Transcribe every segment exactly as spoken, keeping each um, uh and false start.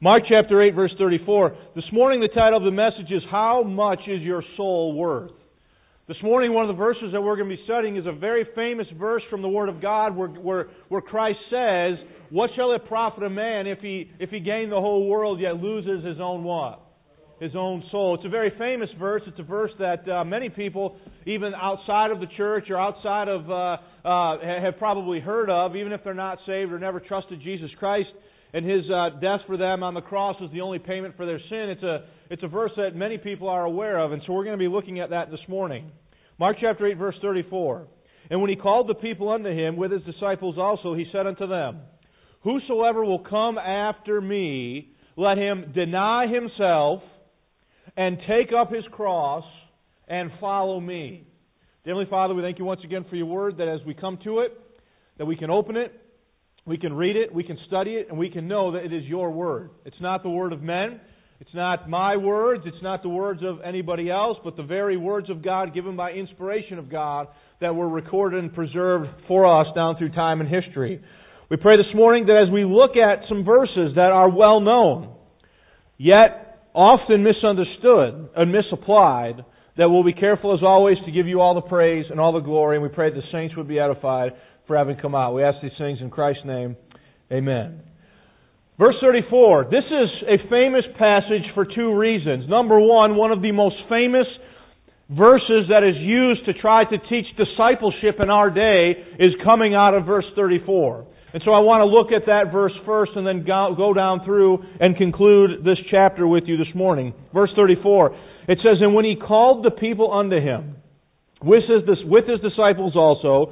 Mark chapter eight, verse thirty-four. This morning the title of the message is, How Much Is Your Soul Worth? This morning one of the verses that we're going to be studying is a very famous verse from the Word of God where, where, where Christ says, What shall it profit a man if he, if he gain the whole world yet loses his own what? His own soul. It's a very famous verse. It's a verse that uh, many people, even outside of the church or outside of, uh, uh, have probably heard of, even if they're not saved or never trusted Jesus Christ. And His uh, death for them on the cross was the only payment for their sin. It's a it's a verse that many people are aware of, and so we're going to be looking at that this morning. Mark chapter eight, verse thirty-four. And when He called the people unto Him with His disciples also, He said unto them, Whosoever will come after me, let him deny himself and take up his cross and follow me. Dear Heavenly Father, we thank You once again for Your Word, that as we come to it, that we can open it, we can read it, we can study it, and we can know that it is Your Word. It's not the word of men. It's not my words. It's not the words of anybody else, but the very words of God given by inspiration of God that were recorded and preserved for us down through time and history. We pray this morning that as we look at some verses that are well known, yet often misunderstood and misapplied, that we'll be careful as always to give You all the praise and all the glory, and we pray that the saints would be edified for having come out. We ask these things in Christ's name. Amen. Verse thirty-four. This is a famous passage for two reasons. Number one, one of the most famous verses that is used to try to teach discipleship in our day is coming out of verse thirty-four. And so I want to look at that verse first and then go down through and conclude this chapter with you this morning. Verse thirty-four. It says, And when He called the people unto Him, with His, with his disciples also,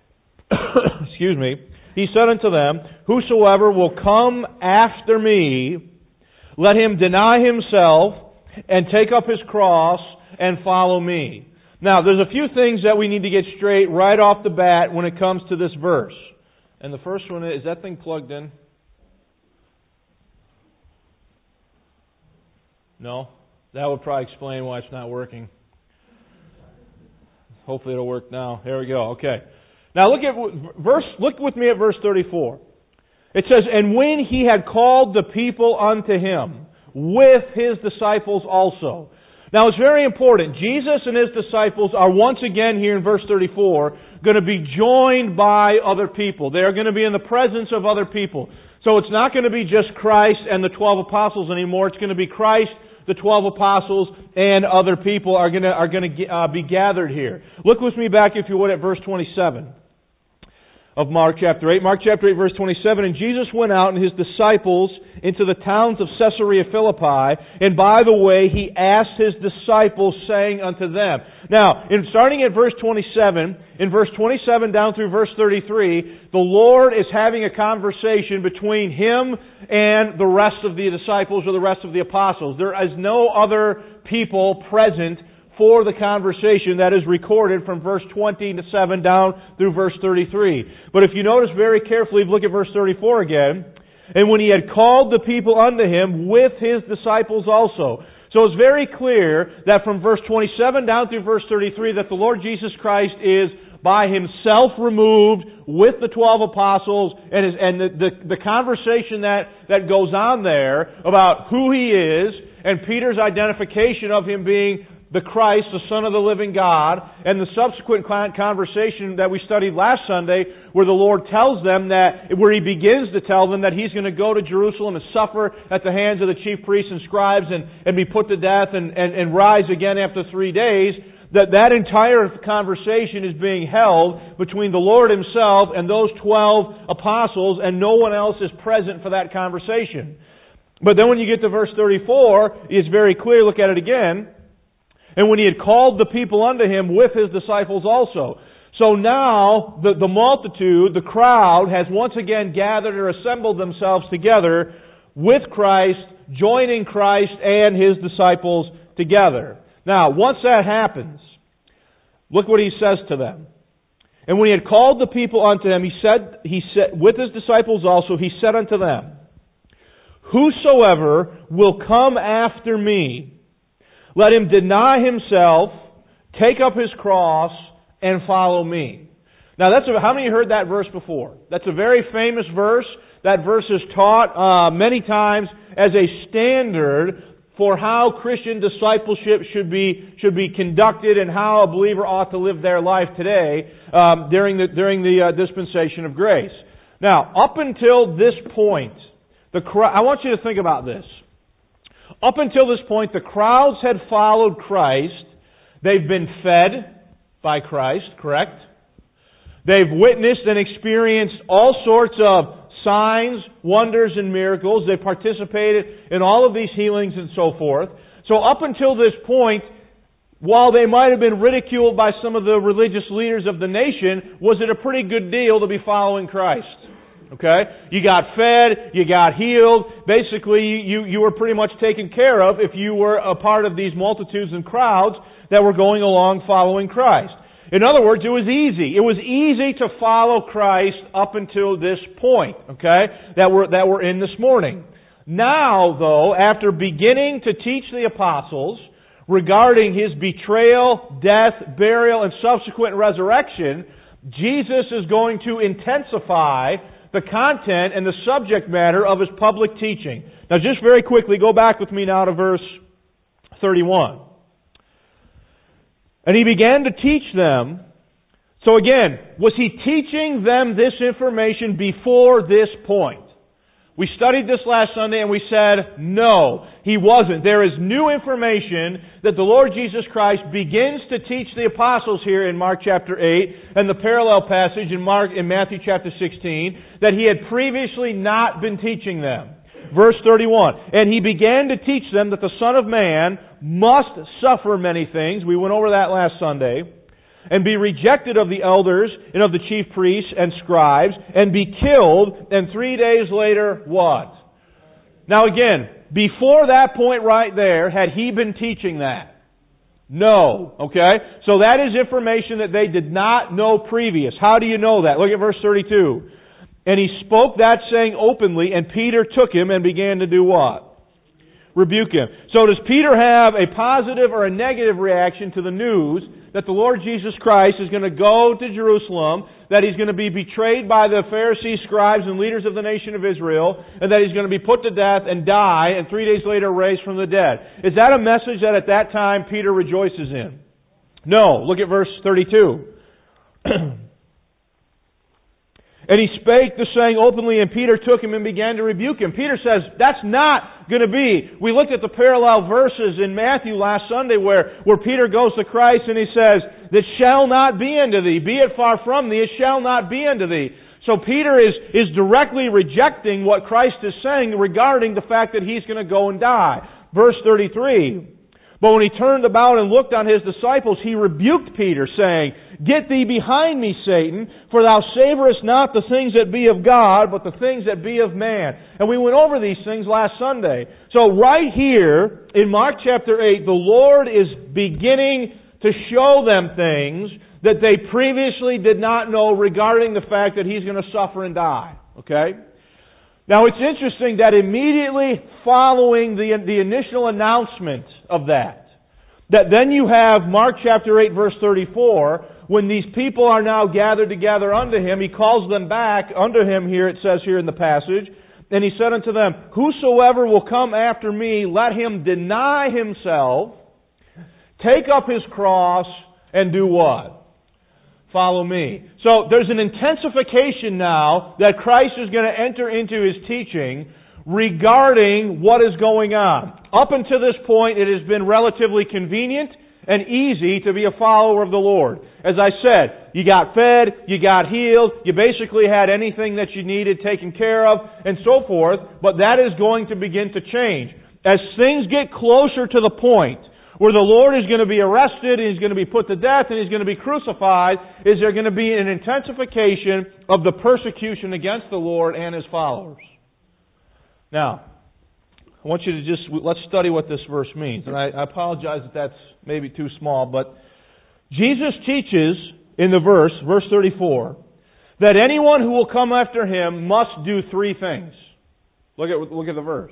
excuse me, He said unto them, Whosoever will come after me, let him deny himself and take up his cross and follow me. Now, there's a few things that we need to get straight right off the bat when it comes to this verse. And the first one is, is that thing plugged in? No? That would probably explain why it's not working. Hopefully it'll work now. There we go. Okay. Now look at verse. Look with me at verse thirty-four. It says, And when He had called the people unto Him, with His disciples also. Now it's very important. Jesus and His disciples are once again here in verse thirty-four going to be joined by other people. They are going to be in the presence of other people. So it's not going to be just Christ and the twelve apostles anymore. It's going to be Christ, the twelve apostles, and other people are going to are going to uh, be gathered here. Look with me back, if you would, at verse twenty-seven of Mark chapter eight. Mark chapter eight, verse twenty-seven. And Jesus went out and His disciples into the towns of Caesarea Philippi, and by the way He asked His disciples, saying unto them. Now, in starting at verse twenty-seven, in verse twenty-seven down through verse thirty-three, the Lord is having a conversation between Him and the rest of the disciples or the rest of the apostles. There is no other people present for the conversation that is recorded from verse twenty-seven down through verse thirty-three. But if you notice very carefully, look at verse thirty-four again. And when He had called the people unto Him with His disciples also. So it's very clear that from verse twenty-seven down through verse thirty-three that the Lord Jesus Christ is by Himself removed with the twelve apostles, and, his, and the, the, the conversation that, that goes on there about who He is, and Peter's identification of Him being the Christ, the Son of the living God, and the subsequent conversation that we studied last Sunday where the Lord tells them that, where He begins to tell them that He's going to go to Jerusalem and suffer at the hands of the chief priests and scribes and, and be put to death and, and, and rise again after three days, that that entire conversation is being held between the Lord Himself and those twelve apostles, and no one else is present for that conversation. But then when you get to verse thirty-four, it's very clear, look at it again. And when He had called the people unto Him with His disciples also. So now, the, the multitude, the crowd, has once again gathered or assembled themselves together with Christ, joining Christ and His disciples together. Now, once that happens, look what He says to them. And when He had called the people unto Him, He said, He said, with His disciples also, He said unto them, Whosoever will come after me, let him deny himself, take up his cross, and follow me. Now, that's a, how many heard that verse before? That's a very famous verse. That verse is taught uh, many times as a standard for how Christian discipleship should be should be conducted and how a believer ought to live their life today um, during the during the uh, dispensation of grace. Now, up until this point, the I want you to think about this. Up until this point, the crowds had followed Christ. They've been fed by Christ, correct? They've witnessed and experienced all sorts of signs, wonders, and miracles. They participated in all of these healings and so forth. So up until this point, while they might have been ridiculed by some of the religious leaders of the nation, was it a pretty good deal to be following Christ? Okay? You got fed, you got healed. Basically, you, you were pretty much taken care of if you were a part of these multitudes and crowds that were going along following Christ. In other words, it was easy. It was easy to follow Christ up until this point, okay, that we're, that we're in this morning. Now, though, after beginning to teach the apostles regarding His betrayal, death, burial, and subsequent resurrection, Jesus is going to intensify the content and the subject matter of His public teaching. Now, just very quickly, go back with me now to verse thirty-one. And He began to teach them. So again, was He teaching them this information before this point? We studied this last Sunday and we said, no, He wasn't. There is new information that the Lord Jesus Christ begins to teach the apostles here in Mark chapter eight and the parallel passage in Mark in Matthew chapter sixteen that He had previously not been teaching them. Verse thirty-one, and He began to teach them that the Son of Man must suffer many things. We went over that last Sunday. And be rejected of the elders and of the chief priests and scribes, and be killed, and three days later, what? Now again, before that point right there, had He been teaching that? No. Okay? So that is information that they did not know previous. How do you know that? Look at verse thirty-two. And He spoke that saying openly, and Peter took Him and began to do what? Rebuke Him. So does Peter have a positive or a negative reaction to the news that the Lord Jesus Christ is going to go to Jerusalem, that He's going to be betrayed by the Pharisees, scribes, and leaders of the nation of Israel, and that He's going to be put to death and die, and three days later raised from the dead? Is that a message that at that time Peter rejoices in? No. Look at verse thirty-two. And He spake the saying openly, and Peter took Him and began to rebuke him. Peter says, that's not going to be. We looked at the parallel verses in Matthew last Sunday where, where Peter goes to Christ and he says, that shall not be unto thee. Be it far from thee, it shall not be unto thee. So Peter is, is directly rejecting what Christ is saying regarding the fact that He's going to go and die. Verse thirty-three. But when He turned about and looked on His disciples, He rebuked Peter, saying, Get thee behind me, Satan, for thou savorest not the things that be of God, but the things that be of man. And we went over these things last Sunday. So right here, in Mark chapter eight, the Lord is beginning to show them things that they previously did not know regarding the fact that He's going to suffer and die. Okay? Now it's interesting that immediately following the, the initial announcement of that, that then you have Mark chapter eight verse thirty-four, when these people are now gathered together unto Him, He calls them back unto Him here, it says here in the passage, and He said unto them, Whosoever will come after me, let him deny himself, take up his cross, and do what? Follow me. So there's an intensification now that Christ is going to enter into His teaching regarding what is going on. Up until this point, it has been relatively convenient and easy to be a follower of the Lord. As I said, you got fed, you got healed, you basically had anything that you needed taken care of, and so forth, but that is going to begin to change. As things get closer to the point where the Lord is going to be arrested, and He's going to be put to death, and He's going to be crucified, is there going to be an intensification of the persecution against the Lord and His followers. Now, I want you to just, let's study what this verse means. And I, I apologize if that's maybe too small, but Jesus teaches in the verse, verse thirty-four, that anyone who will come after Him must do three things. Look at, look at the verse.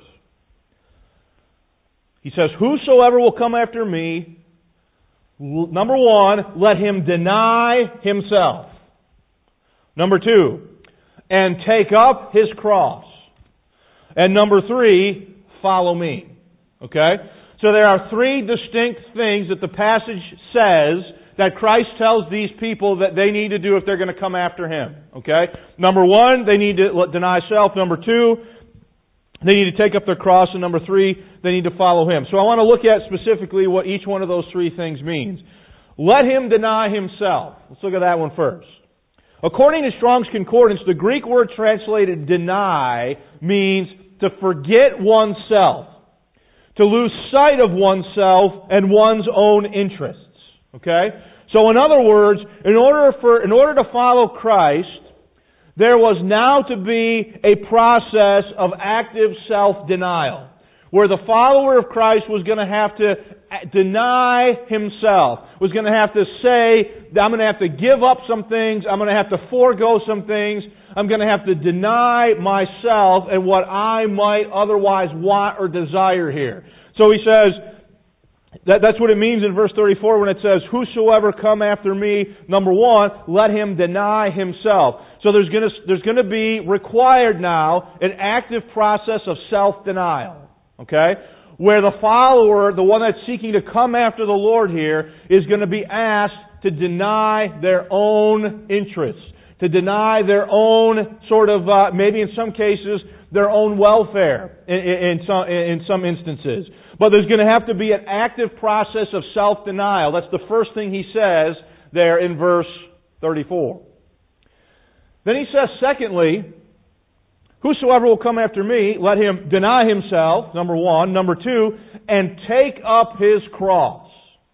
He says, Whosoever will come after me, number one, let him deny himself. Number two, and take up his cross. And number three, follow me. Okay? So there are three distinct things that the passage says that Christ tells these people that they need to do if they're going to come after Him. Okay? Number one, they need to deny self. Number two, they need to take up their cross. And number three, they need to follow Him. So I want to look at specifically what each one of those three things means. Let him deny himself. Let's look at that one first. According to Strong's Concordance, the Greek word translated deny means to forget oneself, to lose sight of oneself and one's own interests. Okay? So in other words, in order for in order to follow Christ, there was now to be a process of active self-denial, where the follower of Christ was going to have to deny himself, was going to have to say, I'm going to have to give up some things, I'm going to have to forego some things, I'm going to have to deny myself and what I might otherwise want or desire here. So he says, that, that's what it means in verse thirty-four when it says, whosoever come after me, number one, let him deny himself. So there's going to, there's going to be required now an active process of self-denial. Okay? Where the follower, the one that's seeking to come after the Lord here, is going to be asked to deny their own interests, to deny their own sort of, uh, maybe in some cases, their own welfare in, in, some, in some instances. But there's going to have to be an active process of self-denial. That's the first thing he says there in verse thirty-four. Then he says, secondly, whosoever will come after me, let him deny himself, number one. Number two, and take up his cross.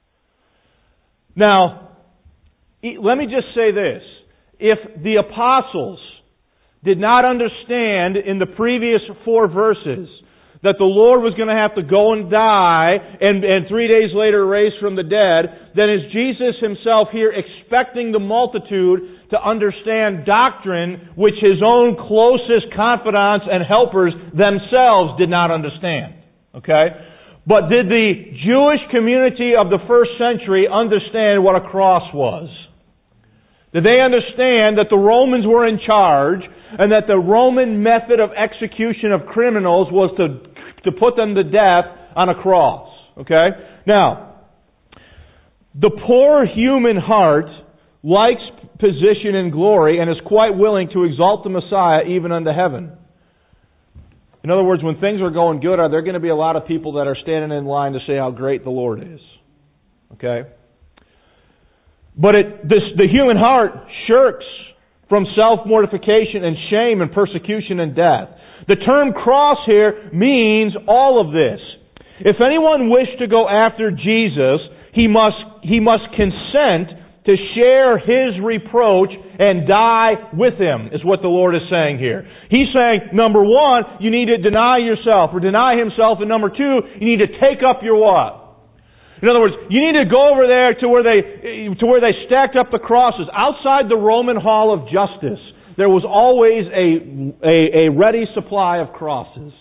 Now, let me just say this. If the apostles did not understand in the previous four verses that the Lord was going to have to go and die and, and three days later raise from the dead, then is Jesus Himself here expecting the multitude to understand doctrine which His own closest confidants and helpers themselves did not understand? Okay? But did the Jewish community of the first century understand what a cross was? Did they understand that the Romans were in charge and that the Roman method of execution of criminals was to, to put them to death on a cross? Okay? Now, the poor human heart likes position and glory and is quite willing to exalt the Messiah even unto heaven. In other words, when things are going good, are there going to be a lot of people that are standing in line to say how great the Lord is? Okay? But it, this, the human heart shirks from self-mortification and shame and persecution and death. The term cross here means all of this. If anyone wished to go after Jesus, he must, he must consent to share His reproach and die with Him, is what the Lord is saying here. He's saying, number one, you need to deny yourself, or deny Himself, and number two, you need to take up your what? In other words, you need to go over there to where they to where they stacked up the crosses. Outside the Roman Hall of Justice, there was always a, a, a ready supply of crosses.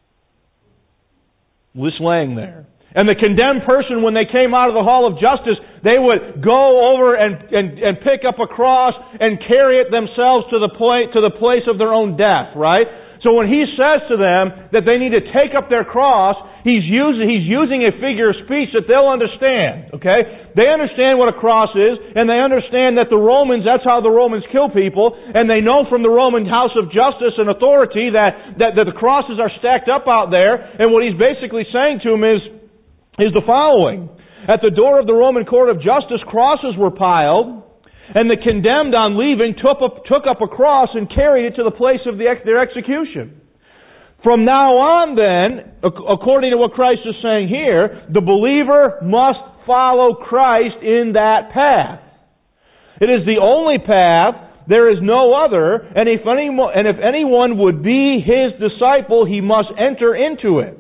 Just laying there. And the condemned person, when they came out of the Hall of Justice, they would go over and, and, and pick up a cross and carry it themselves to the point, to the place of their own death, right? So when he says to them that they need to take up their cross, he's using, he's using a figure of speech that they'll understand, okay? They understand what a cross is, and they understand that the Romans, that's how the Romans kill people, and they know from the Roman house of justice and authority that, that, that the crosses are stacked up out there, and what he's basically saying to them is, is the following. At the door of the Roman court of justice, crosses were piled, and the condemned on leaving took up, took up a cross and carried it to the place of the, their execution. From now on then, according to what Christ is saying here, the believer must follow Christ in that path. It is the only path, there is no other, and if anyone, and if anyone would be His disciple, he must enter into it.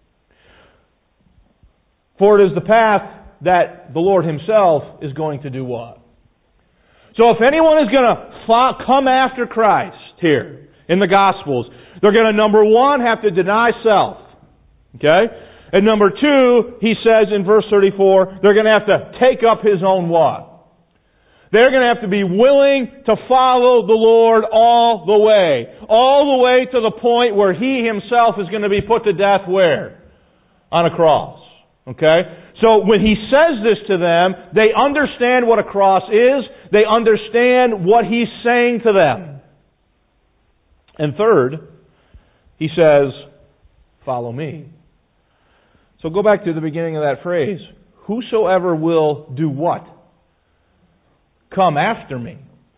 For it is the path that the Lord Himself is going to do what? So if anyone is going to come after Christ here in the Gospels, they're going to, number one, have to deny self. Okay? And number two, he says in verse thirty-four, they're going to have to take up his own what? They're going to have to be willing to follow the Lord all the way. All the way to the point where He Himself is going to be put to death where? On a cross. Okay? So when He says this to them, they understand what a cross is. They understand what He's saying to them. And third, He says, follow me. So go back to the beginning of that phrase. Whosoever will do what? Come after me.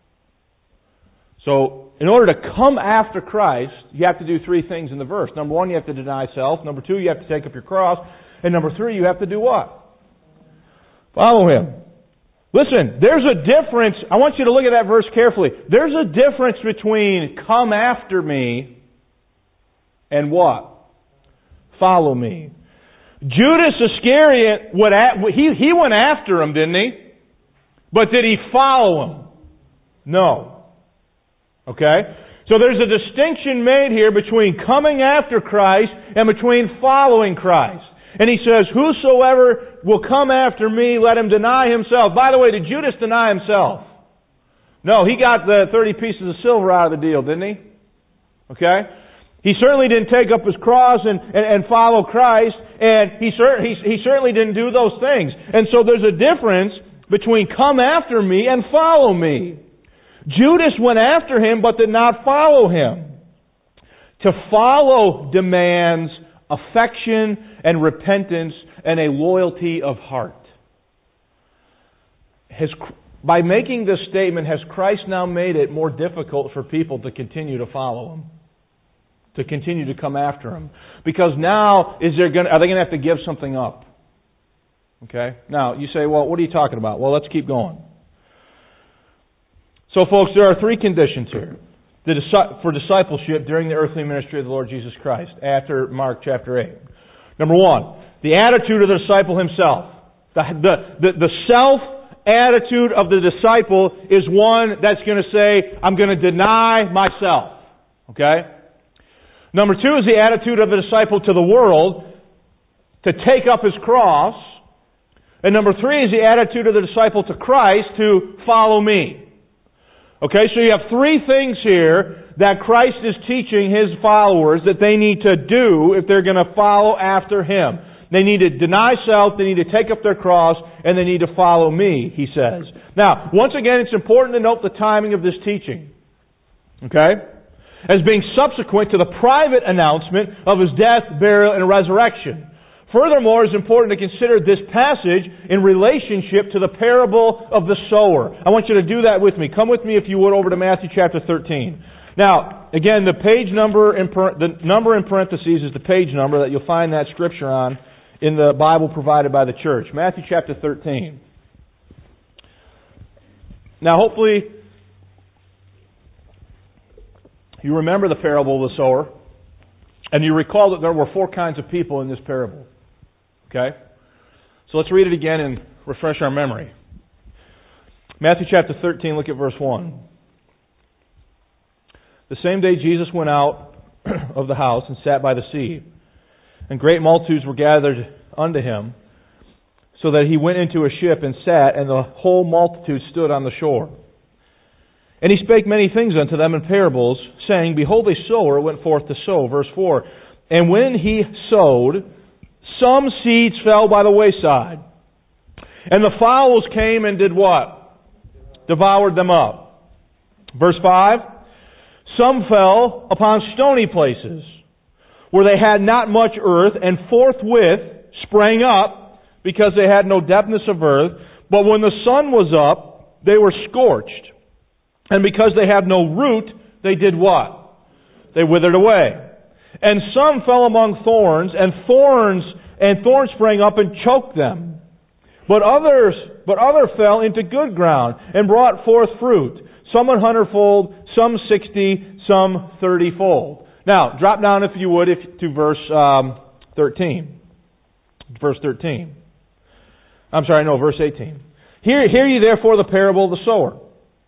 So, in order to come after Christ, you have to do three things in the verse. Number one, you have to deny self. Number two, you have to take up your cross. And number three, you have to do what? Follow Him. Listen, there's a difference. I want you to look at that verse carefully. There's a difference between come after me and what? Follow me. Judas Iscariot, went at, he, he went after Him, didn't he? But did he follow Him? No. Okay? So there's a distinction made here between coming after Christ and between following Christ. And He says, whosoever will come after me, let him deny himself. By the way, did Judas deny himself? No, he got the thirty pieces of silver out of the deal, didn't he? Okay? He certainly didn't take up his cross and, and, and follow Christ, and he, cer- he, he certainly didn't do those things. And so there's a difference between come after me and follow me. Judas went after Him but did not follow Him. To follow demands affection and repentance and a loyalty of heart. Has, by making this statement, has Christ now made it more difficult for people to continue to follow Him? To continue to come after Him? Because now, is there going? Are they going to have to give something up? Okay? Now, you say, well, what are you talking about? Well, let's keep going. So, folks, there are three conditions here for discipleship during the earthly ministry of the Lord Jesus Christ after Mark chapter eight. Number one, the attitude of the disciple himself. The, the, the, the self-attitude of the disciple is one that's going to say, I'm going to deny myself. Okay? Number two is the attitude of the disciple to the world, to take up his cross. And number three is the attitude of the disciple to Christ, to follow me. Okay, so you have three things here that Christ is teaching His followers that they need to do if they're going to follow after Him. They need to deny self, they need to take up their cross, and they need to follow me, He says. Now, once again, it's important to note the timing of this teaching. Okay? As being subsequent to the private announcement of His death, burial, and resurrection. Furthermore, it's important to consider this passage in relationship to the parable of the sower. I want you to do that with me. Come with me, if you would, over to Matthew chapter thirteen. Now, again, the page number in the number in parentheses is the page number that you'll find that scripture on in the Bible provided by the church. Matthew chapter thirteen. Now, hopefully, you remember the parable of the sower, and you recall that there were four kinds of people in this parable. Okay? So let's read it again and refresh our memory. Matthew chapter thirteen, look at verse one. The same day Jesus went out of the house and sat by the sea, and great multitudes were gathered unto Him, so that He went into a ship and sat, and the whole multitude stood on the shore. And He spake many things unto them in parables, saying, Behold, a sower went forth to sow. Verse four. And when he sowed, some seeds fell by the wayside. And the fowls came and did what? Devoured them up. Verse five. Some fell upon stony places, where they had not much earth, and forthwith sprang up, because they had no depthness of earth. But when the sun was up, they were scorched. And because they had no root, they did what? They withered away. And some fell among thorns, and thorns and thorns sprang up and choked them. But others, but other fell into good ground and brought forth fruit, some a hundredfold, some sixty, some thirtyfold. Now, drop down, if you would, if, to verse um, thirteen. Verse thirteen. I'm sorry, no, verse eighteen. Hear, hear ye therefore the parable of the sower.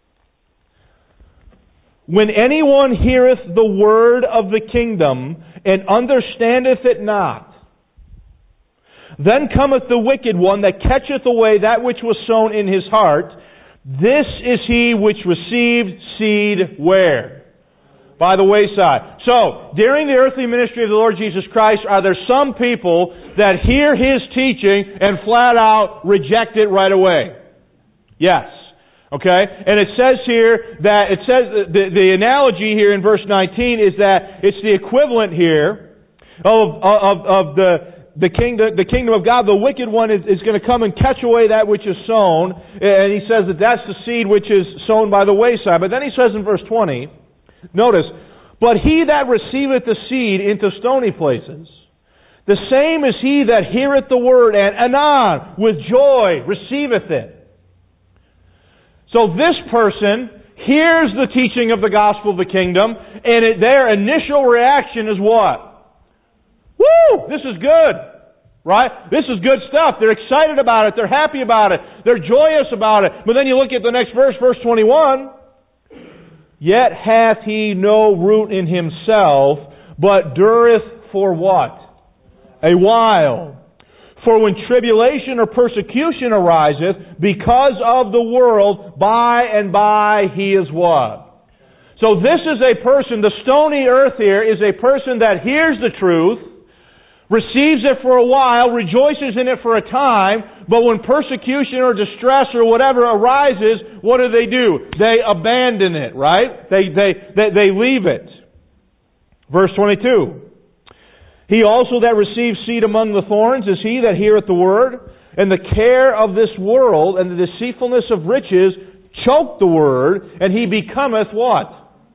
When anyone heareth the word of the kingdom, and understandeth it not, then cometh the wicked one that catcheth away that which was sown in his heart. This is he which received seed where? By the wayside. So, during the earthly ministry of the Lord Jesus Christ, are there some people that hear His teaching and flat out reject it right away? Yes. Okay? And it says here that, it says, the, the analogy here in verse nineteen is that it's the equivalent here of, of, of the, the kingdom, the kingdom of God. The wicked one is, is going to come and catch away that which is sown. And he says that that's the seed which is sown by the wayside. But then he says in verse twenty, notice, but he that receiveth the seed into stony places, the same is he that heareth the word, and anon, with joy, receiveth it. So this person hears the teaching of the gospel of the kingdom, and it, their initial reaction is what? Woo! This is good. Right? This is good stuff. They're excited about it. They're happy about it. They're joyous about it. But then you look at the next verse, verse twenty-one. Yet hath he no root in himself, but dureth for what? A while. For when tribulation or persecution ariseth because of the world, by and by he is what? So this is a person, the stony earth here is a person that hears the truth, receives it for a while, rejoices in it for a time, but when persecution or distress or whatever arises, what do they do? They abandon it, right? They, they, they, they leave it. Verse twenty-two. He also that receives seed among the thorns is he that heareth the word, and the care of this world and the deceitfulness of riches choke the word, and he becometh what?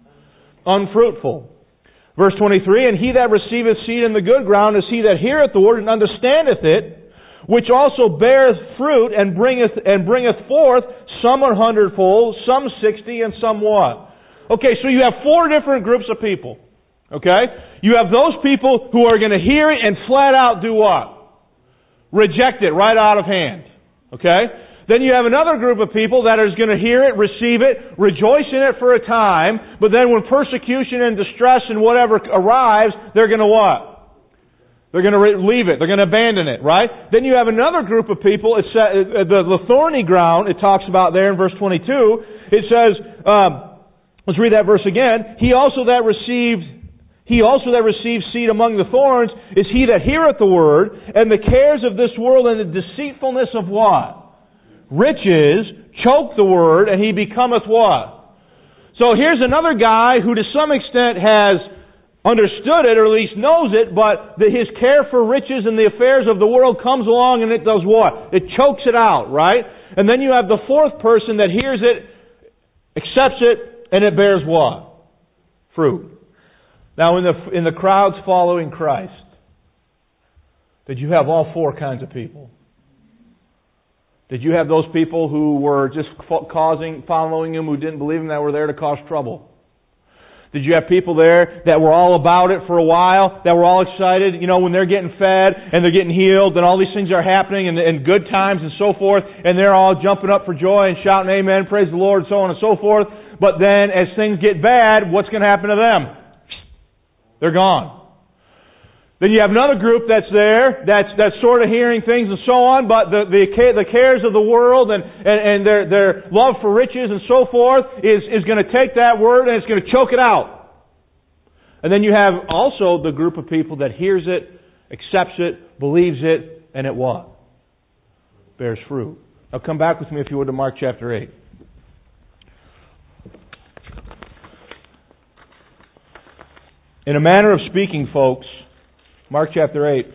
Unfruitful. Verse twenty-three, and he that receiveth seed in the good ground is he that heareth the word and understandeth it, which also beareth fruit and bringeth and bringeth forth some a hundredfold, some sixty, and some what? Okay, so you have four different groups of people. Okay? You have those people who are going to hear it and flat out do what? Reject it right out of hand. Okay? Then you have another group of people that is going to hear it, receive it, rejoice in it for a time, but then when persecution and distress and whatever arrives, they're going to what? They're going to leave it. They're going to abandon it, right? Then you have another group of people, it's, uh, the, the thorny ground, it talks about there in verse twenty-two. It says, um, let's read that verse again. He also that received He also that receives seed among the thorns is he that heareth the word, and the cares of this world and the deceitfulness of what? Riches choke the word, and he becometh what? So here's another guy who to some extent has understood it, or at least knows it, but the, his care for riches and the affairs of the world comes along and it does what? It chokes it out, right? And then you have the fourth person that hears it, accepts it, and it bears what? Fruit. Now in the in the crowds following Christ, did you have all four kinds of people? Did you have those people who were just causing, following Him, who didn't believe Him, that were there to cause trouble? Did you have people there that were all about it for a while, that were all excited, you know, when they're getting fed and they're getting healed and all these things are happening and, and good times and so forth, and they're all jumping up for joy and shouting amen, praise the Lord, so on and so forth. But then as things get bad, what's going to happen to them? They're gone. Then you have another group that's there, that's that's sort of hearing things and so on, but the the, the cares of the world and, and, and their their love for riches and so forth is, is going to take that word and it's going to choke it out. And then you have also the group of people that hears it, accepts it, believes it, and it what? Bears fruit. Now come back with me if you would to Mark chapter eight. In a manner of speaking, folks, Mark chapter eight,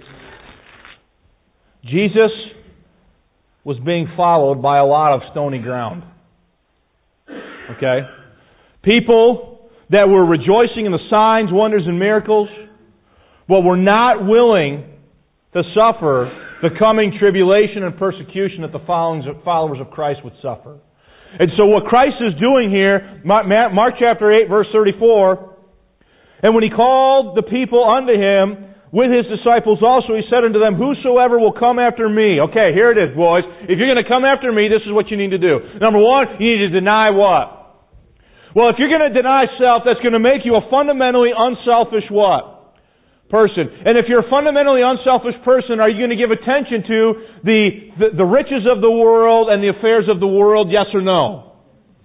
Jesus was being followed by a lot of stony ground. Okay? People that were rejoicing in the signs, wonders, and miracles, but were not willing to suffer the coming tribulation and persecution that the followers of Christ would suffer. And so what Christ is doing here, Mark chapter eight, verse thirty-four, and when He called the people unto Him, with His disciples also, He said unto them, whosoever will come after me. Okay, here it is, boys. If you're going to come after me, this is what you need to do. Number one, you need to deny what? Well, if you're going to deny self, that's going to make you a fundamentally unselfish what? Person. And if you're a fundamentally unselfish person, are you going to give attention to the, the, the riches of the world and the affairs of the world? Yes or no?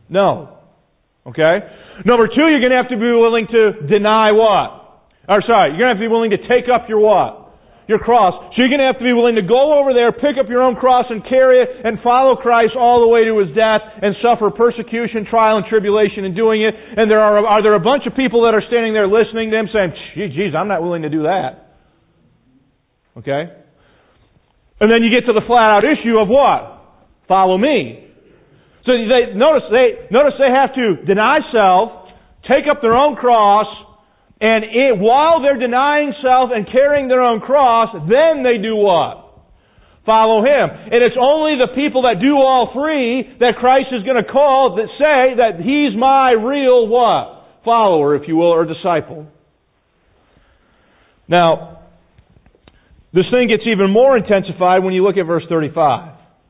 No. Okay? Number two, you're going to have to be willing to deny what? Or sorry, you're going to have to be willing to take up your what? Your cross. So you're going to have to be willing to go over there, pick up your own cross and carry it and follow Christ all the way to His death and suffer persecution, trial, and tribulation in doing it. And there are, are there a bunch of people that are standing there listening to Him saying, geez, I'm not willing to do that. Okay? And then you get to the flat out issue of what? Follow me. So they notice they notice they have to deny self, take up their own cross, and it, while they're denying self and carrying their own cross, then they do what? Follow Him. And it's only the people that do all three that Christ is going to call that say that He's my real what? Follower, if you will, or disciple. Now, this thing gets even more intensified when you look at verse thirty-five.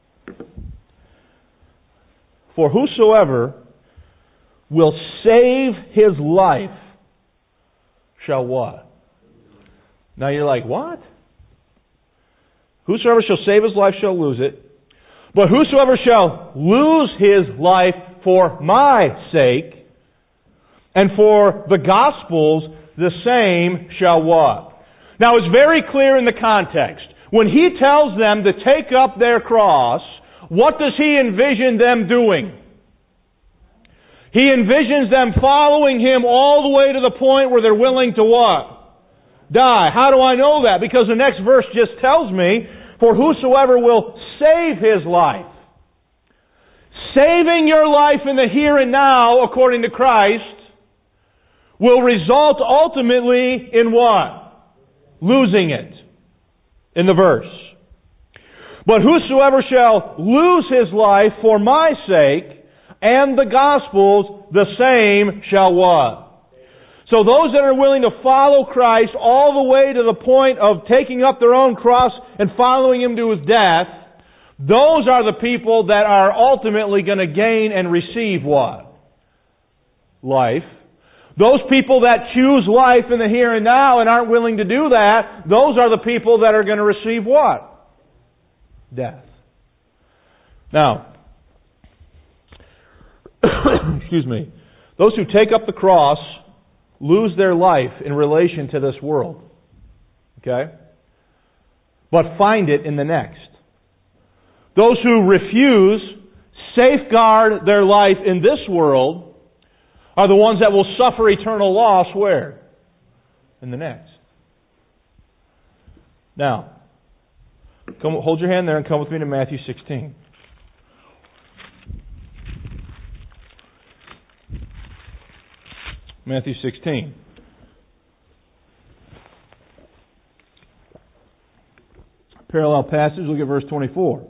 For whosoever will save his life shall what? Now you're like, what? Whosoever shall save his life shall lose it. But whosoever shall lose his life for my sake and for the gospel's, the same shall what? Now it's very clear in the context. When He tells them to take up their cross, what does He envision them doing? He envisions them following Him all the way to the point where they're willing to what? Die. How do I know that? Because the next verse just tells me, for whosoever will save his life. Saving your life in the here and now, according to Christ, will result ultimately in what? Losing it. In the verse. But whosoever shall lose his life for my sake and the gospel's, the same shall what? So those that are willing to follow Christ all the way to the point of taking up their own cross and following Him to His death, those are the people that are ultimately going to gain and receive what? Life. Those people that choose life in the here and now and aren't willing to do that, those are the people that are going to receive what? Death. Now, excuse me, those who take up the cross lose their life in relation to this world. Okay? But find it in the next. Those who refuse, safeguard their life in this world, are the ones that will suffer eternal loss where? In the next. Now, come, hold your hand there and come with me to Matthew sixteen. Matthew sixteen. Parallel passage, look at verse twenty-four.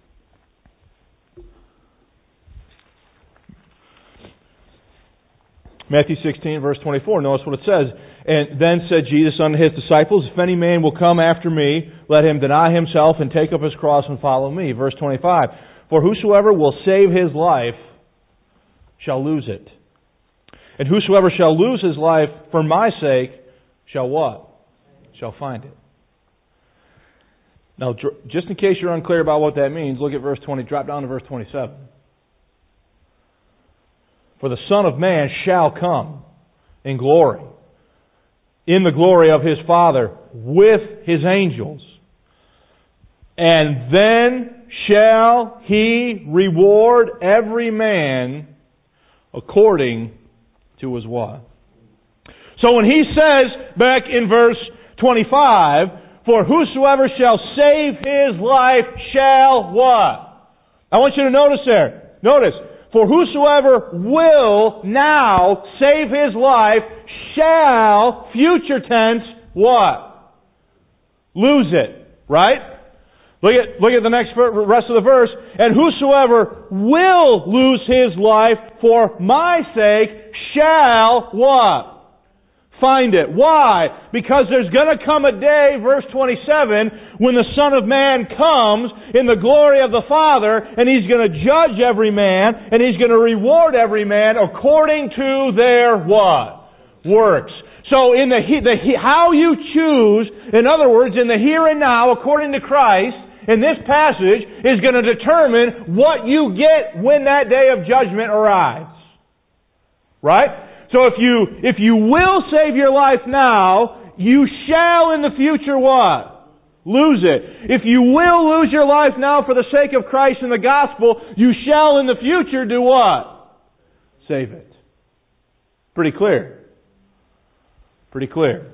Matthew sixteen, verse twenty-four. Notice what it says. And then said Jesus unto His disciples, if any man will come after me, let him deny himself and take up his cross and follow me. Verse twenty-five. For whosoever will save his life shall lose it. And whosoever shall lose his life for my sake shall what? Shall find it. Now, just in case you're unclear about what that means, look at verse twenty. Drop down to verse twenty-seven. For the Son of Man shall come in glory, in the glory of His Father, with His angels. And then shall He reward every man according to his what? So when He says, back in verse twenty-five, for whosoever shall save his life shall what? I want you to notice there. Notice. For whosoever will now save his life shall, future tense, what? Lose it. Right? Look at, look at the next rest of the verse. And whosoever will lose his life for my sake shall what? Find it. Why? Because there's going to come a day, verse twenty-seven, when the Son of Man comes in the glory of the Father, and He's going to judge every man, and He's going to reward every man according to their what? Works. So in the, the how you choose, in other words, in the here and now, according to Christ, in this passage is going to determine what you get when that day of judgment arrives. Right? So if you, if you will save your life now, you shall in the future what? Lose it. If you will lose your life now for the sake of Christ and the gospel, you shall in the future do what? Save it. Pretty clear. Pretty clear.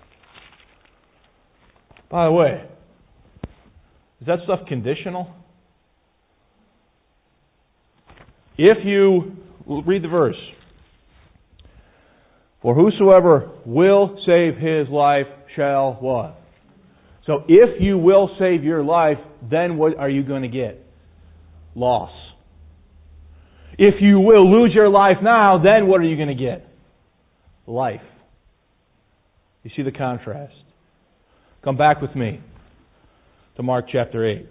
By the way, is that stuff conditional? If you, read the verse. For whosoever will save his life shall what? So if you will save your life, then what are you going to get? Loss. If you will lose your life now, then what are you going to get? Life. You see the contrast. Come back with me to Mark chapter eight.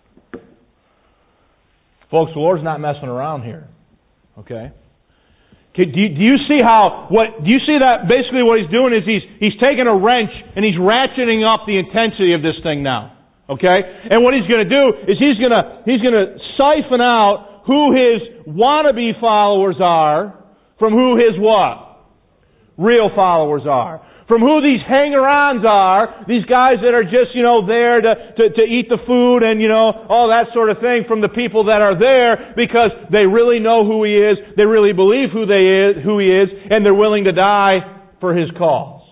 Folks, the Lord's not messing around here. Okay? Do you, do you see how, what, do you see that basically what he's doing is he's, he's taking a wrench and he's ratcheting up the intensity of this thing now. Okay? And what he's going to do is he's going to, he's going to siphon out who his wannabe followers are from who his what? Real followers are. From who these hanger-ons are, these guys that are just, you know, there to, to, to eat the food and, you know, all that sort of thing, from the people that are there because they really know who he is, they really believe who they is, who he is, and they're willing to die for his cause.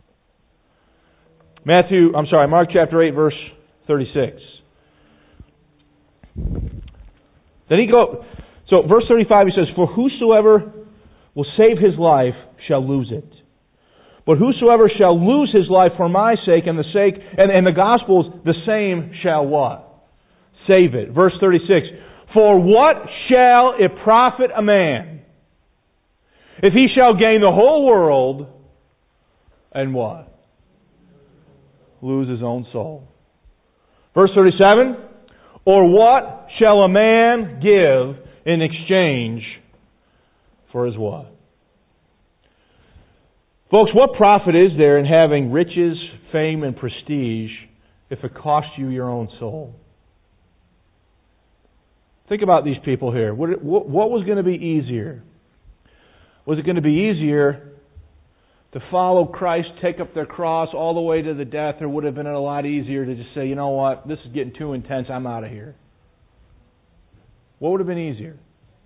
Matthew, I'm sorry, Mark chapter eight, verse thirty-six. Then he go, so verse thirty-five, he says, "For whosoever will save his life shall lose it. But whosoever shall lose his life for my sake and the sake and, and the gospel's, the same shall what? Save it." Verse thirty-six. "For what shall it profit a man if he shall gain the whole world and what? Lose his own soul." Verse thirty-seven. "Or what shall a man give in exchange for his what?" Folks, what profit is there in having riches, fame, and prestige if it costs you your own soul? Think about these people here. What, what was going to be easier? Was it going to be easier to follow Christ, take up their cross all the way to the death, or would it have been a lot easier to just say, you know what, this is getting too intense, I'm out of here? What would have been easier?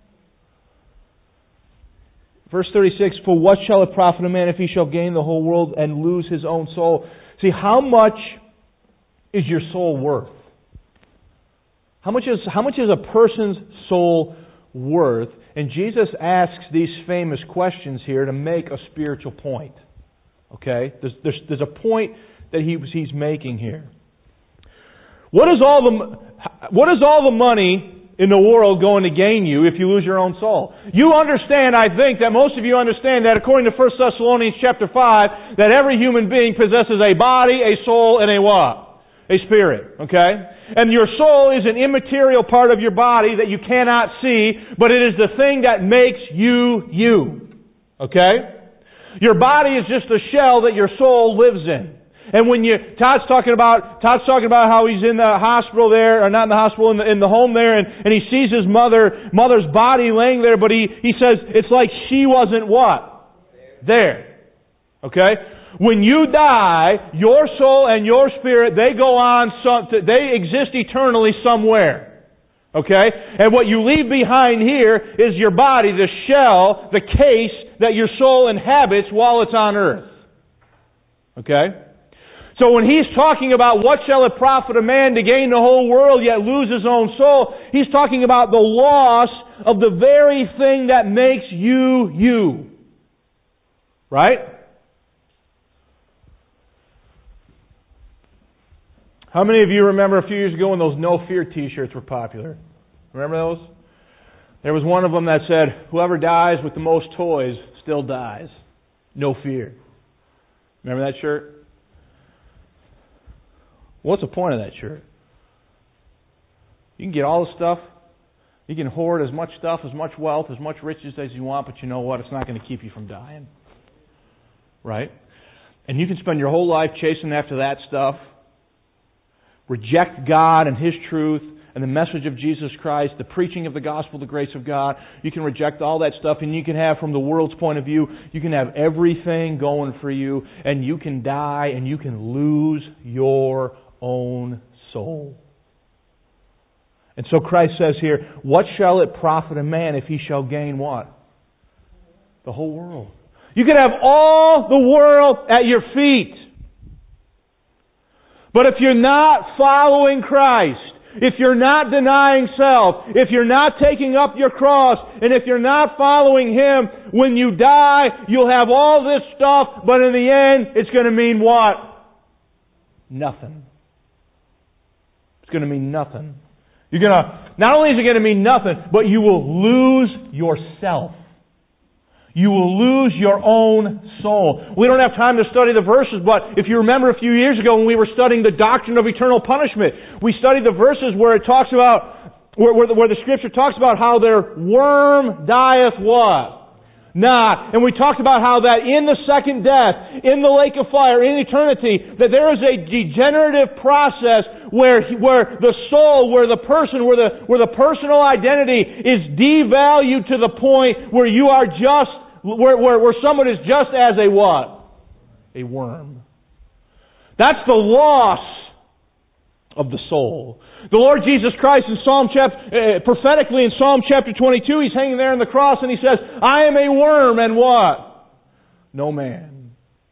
Verse thirty-six, "For what shall it profit a man if he shall gain the whole world and lose his own soul?" See, how much is your soul worth? How much is, how much is a person's soul worth? And Jesus asks these famous questions here to make a spiritual point. Okay? There's, there's, there's a point that he, he's making here. What is all the, what is all the money in the world going to gain you if you lose your own soul? You understand, I think, that most of you understand that according to First Thessalonians chapter five, that every human being possesses a body, a soul, and a what? A spirit. Okay? And your soul is an immaterial part of your body that you cannot see, but it is the thing that makes you you. Okay? Your body is just a shell that your soul lives in. And when you, Todd's talking about, Todd's talking about how he's in the hospital there, or not in the hospital, in the, in the home there, and, and he sees his mother, mother's body laying there, but he, he says it's like she wasn't what? There. Okay? When you die, your soul and your spirit, they go on, some, they exist eternally somewhere. Okay? And what you leave behind here is your body, the shell, the case that your soul inhabits while it's on earth. Okay? So when he's talking about what shall it profit a man to gain the whole world yet lose his own soul, he's talking about the loss of the very thing that makes you you. Right? How many of you remember a few years ago when those No Fear t-shirts were popular? Remember those? There was one of them that said, "Whoever dies with the most toys still dies. No fear." Remember that shirt? What's the point of that shirt? You can get all the stuff. You can hoard as much stuff, as much wealth, as much riches as you want, but you know what? It's not going to keep you from dying. Right? And you can spend your whole life chasing after that stuff. reject God and His truth and the message of Jesus Christ, the preaching of the gospel, the grace of God. You can reject all that stuff, and you can have, from the world's point of view, you can have everything going for you, and you can die and you can lose your own soul. And so Christ says here, what shall it profit a man if he shall gain what? The whole world. You can have all the world at your feet. But if you're not following Christ, if you're not denying self, if you're not taking up your cross, and if you're not following Him, when you die, you'll have all this stuff, but in the end, it's going to mean what? Nothing. It's going to mean nothing. You're going to, not only is it going to mean nothing, but you will lose yourself. You will lose your own soul. We don't have time to study the verses, but if you remember a few years ago when we were studying the doctrine of eternal punishment, we studied the verses where it talks about, where, where, the, where the Scripture talks about how their worm dieth what? Not. And we talked about how that in the second death, in the lake of fire, in eternity, that there is a degenerative process where, where the soul, where the person, where the, where the personal identity is devalued to the point where you are just Where, where, where someone is just as a what? A worm. That's the loss of the soul. The Lord Jesus Christ in Psalm chapter, uh, prophetically in Psalm chapter twenty-two, He's hanging there on the cross and He says, I am a worm and what? No man.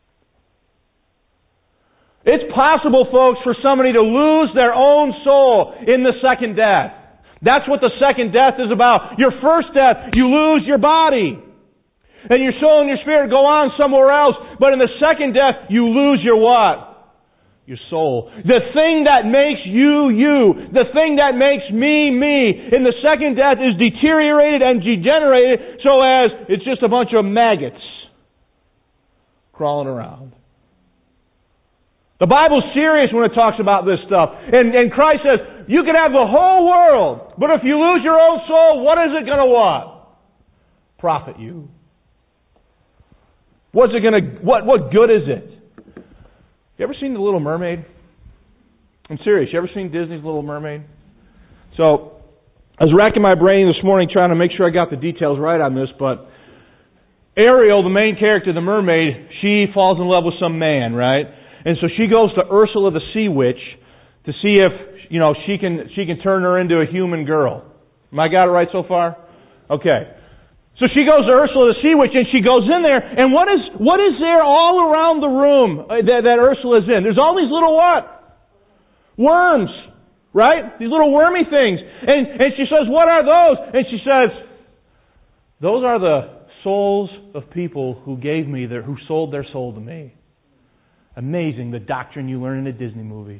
It's possible, folks, for somebody to lose their own soul in the second death. That's what the second death is about. Your first death, you lose your body. And your soul and your spirit go on somewhere else. But in the second death, you lose your what? Your soul. The thing that makes you, you. The thing that makes me, me. In the second death is deteriorated and degenerated so as it's just a bunch of maggots crawling around. The Bible's serious when it talks about this stuff. And, and Christ says, you can have the whole world, but if you lose your own soul, what is it going to what? Profit you. What's it gonna, what, what good is it? You ever seen The Little Mermaid? I'm serious. You ever seen Disney's Little Mermaid? So, I was racking my brain this morning trying to make sure I got the details right on this, but Ariel, the main character, the mermaid, she falls in love with some man, right? And so she goes to Ursula the Sea Witch to see if, you know, she can, she can turn her into a human girl. Am I got it right so far? Okay. So she goes to Ursula the Sea Witch, and she goes in there, and what is what is there all around the room that, that Ursula's in? There's all these little what? Worms, right? These little wormy things. And, and she says, what are those? And she says, those are the souls of people who gave me their, who sold their soul to me. Amazing, the doctrine you learn in a Disney movie.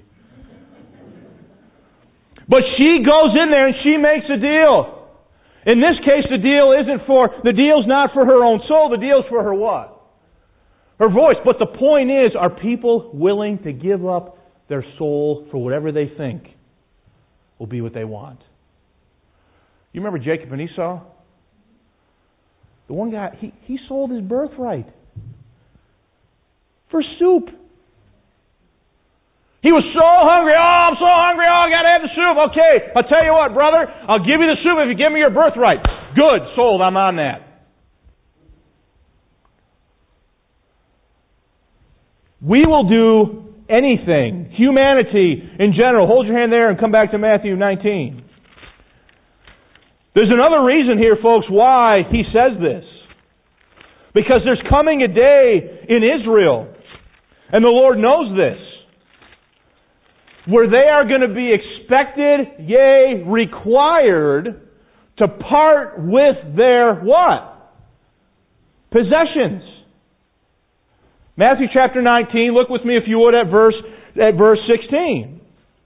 But she goes in there and she makes a deal. In this case, the deal isn't for, the deal's not for her own soul, the deal's for her what? Her voice. But the point is, are people willing to give up their soul for whatever they think will be what they want? You remember Jacob and Esau? The one guy, he, he sold his birthright for soup. He was so hungry. Oh, I'm so hungry. Oh, I got to have the soup. Okay, I'll tell you what, brother. I'll give you the soup if you give me your birthright. Good, sold. I'm on that. We will do anything. Humanity in general. Hold your hand there and come back to Matthew nineteen. There's another reason here, folks, why he says this. Because there's coming a day in Israel, and the Lord knows this, where they are going to be expected, yea, required, to part with their what? Possessions. Matthew chapter nineteen, look with me if you would at verse, at verse sixteen.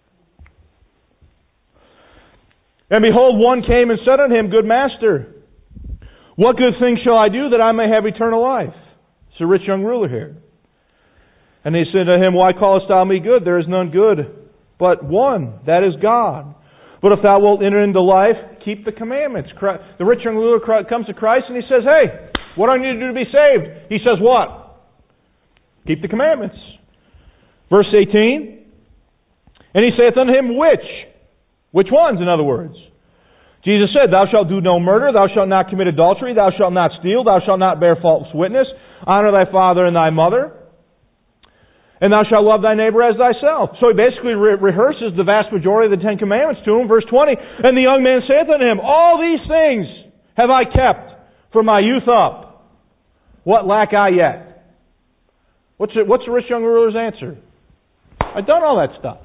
And behold, one came and said unto him, Good master, what good thing shall I do that I may have eternal life? It's a rich young ruler here. And he said to him, Why callest thou me good? There is none good but one, that is God. But if thou wilt enter into life, keep the commandments. The rich young ruler comes to Christ and he says, Hey, what do I need to do to be saved? He says, what? Keep the commandments. Verse eighteen. And he saith unto him, Which? Which ones, in other words? Jesus said, Thou shalt do no murder, thou shalt not commit adultery, thou shalt not steal, thou shalt not bear false witness, honor thy father and thy mother, and thou shalt love thy neighbor as thyself. So he basically re- rehearses the vast majority of the Ten Commandments to him. Verse twenty, And the young man saith unto him, All these things have I kept from my youth up. What lack I yet? What's the, what's the rich young ruler's answer? I've done all that stuff.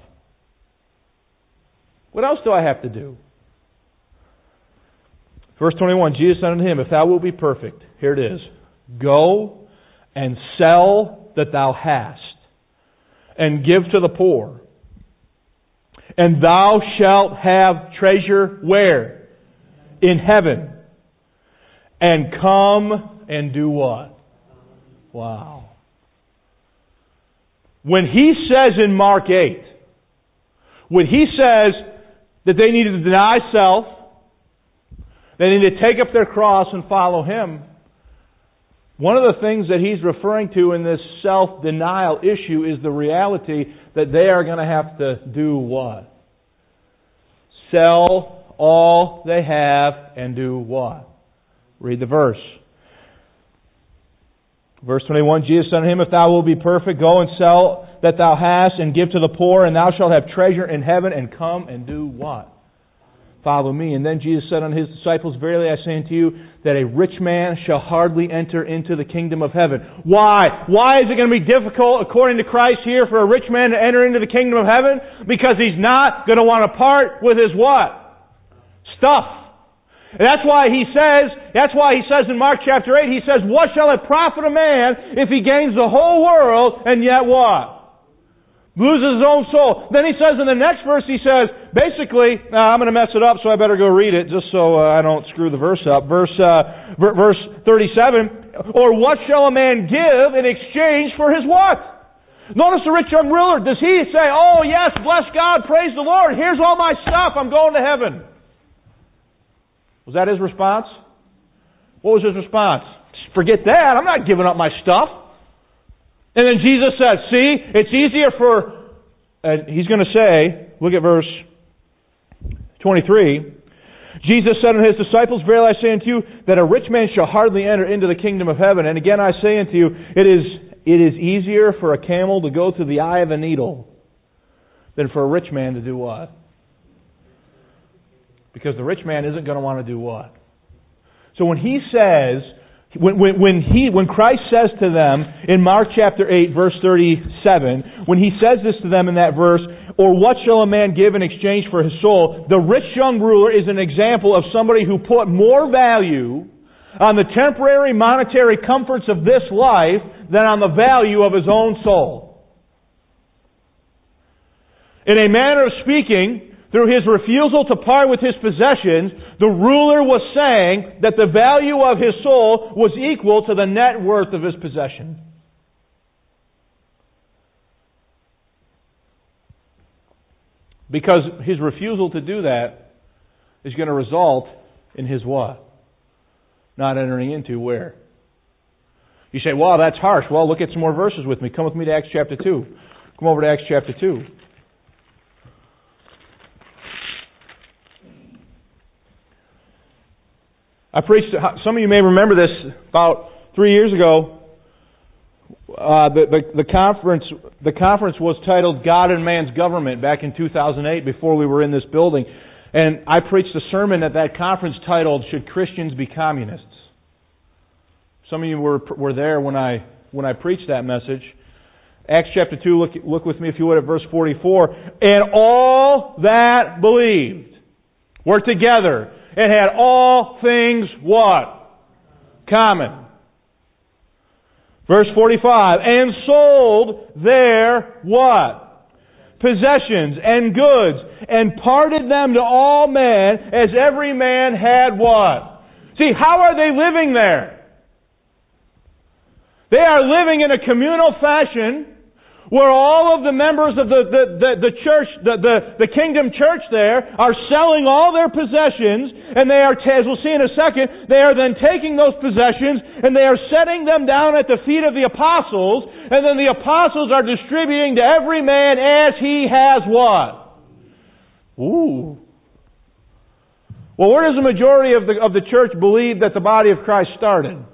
What else do I have to do? Verse twenty-one, Jesus said unto him, If thou wilt be perfect, here it is, go and sell that thou hast, and give to the poor, and thou shalt have treasure where? In heaven. And come and do what? Wow. When he says in Mark eight, when he says that they need to deny self, they need to take up their cross and follow him, one of the things that he's referring to in this self-denial issue is the reality that they are going to have to do what? Sell all they have and do what? Read the verse. Verse twenty-one, Jesus said unto him, If thou wilt be perfect, go and sell that thou hast and give to the poor, and thou shalt have treasure in heaven, and come and do what? Follow me. And then Jesus said unto his disciples, Verily I say unto you, that a rich man shall hardly enter into the kingdom of heaven. Why? Why is it going to be difficult, according to Christ here, for a rich man to enter into the kingdom of heaven? Because he's not going to want to part with his what? Stuff. And that's why he says, that's why he says in Mark chapter eight, he says, What shall it profit a man if he gains the whole world and yet what? Loses his own soul. Then he says in the next verse, he says, basically, uh, I'm going to mess it up, so I better go read it, just so uh, I don't screw the verse up. Verse uh, v- verse thirty-seven, Or what shall a man give in exchange for his what? Notice the rich young ruler. Does he say, oh yes, bless God, praise the Lord, here's all my stuff, I'm going to heaven? Was that his response? What was his response? Forget that, I'm not giving up my stuff. And then Jesus says, see, it's easier for, and he's going to say, look at verse twenty-three. Jesus said unto his disciples, Verily I say unto you, that a rich man shall hardly enter into the kingdom of heaven. And again I say unto you, it is, it is easier for a camel to go through the eye of a needle than for a rich man to do what? Because the rich man isn't going to want to do what? So when he says, When, when, when he, when Christ says to them in Mark chapter eight, verse thirty-seven, when he says this to them in that verse, or what shall a man give in exchange for his soul? The rich young ruler is an example of somebody who put more value on the temporary monetary comforts of this life than on the value of his own soul. In a manner of speaking, through his refusal to part with his possessions, the ruler was saying that the value of his soul was equal to the net worth of his possession. Because his refusal to do that is going to result in his what? Not entering into where? You say, well, that's harsh. Well, look at some more verses with me. Come with me to Acts chapter two. Come over to Acts chapter two. I preached, some of you may remember this, about three years ago. Uh, the, the, the conference the conference was titled God and Man's Government back in two thousand eight, before we were in this building. And I preached a sermon at that conference titled, Should Christians Be Communists? Some of you were were there when I when I preached that message. Acts chapter two, look, look with me if you would at verse forty-four. And all that believed were together and had all things what? Common. Verse forty-five. And sold their what? Possessions and goods, and parted them to all men, as every man had what? See, how are they living there? They are living in a communal fashion where all of the members of the, the, the, the church, the, the, the kingdom church there, are selling all their possessions, and they are, as we'll see in a second, they are then taking those possessions, and they are setting them down at the feet of the apostles, and then the apostles are distributing to every man as he has what? Ooh. Well, where does the majority of the, of the church believe that the body of Christ started?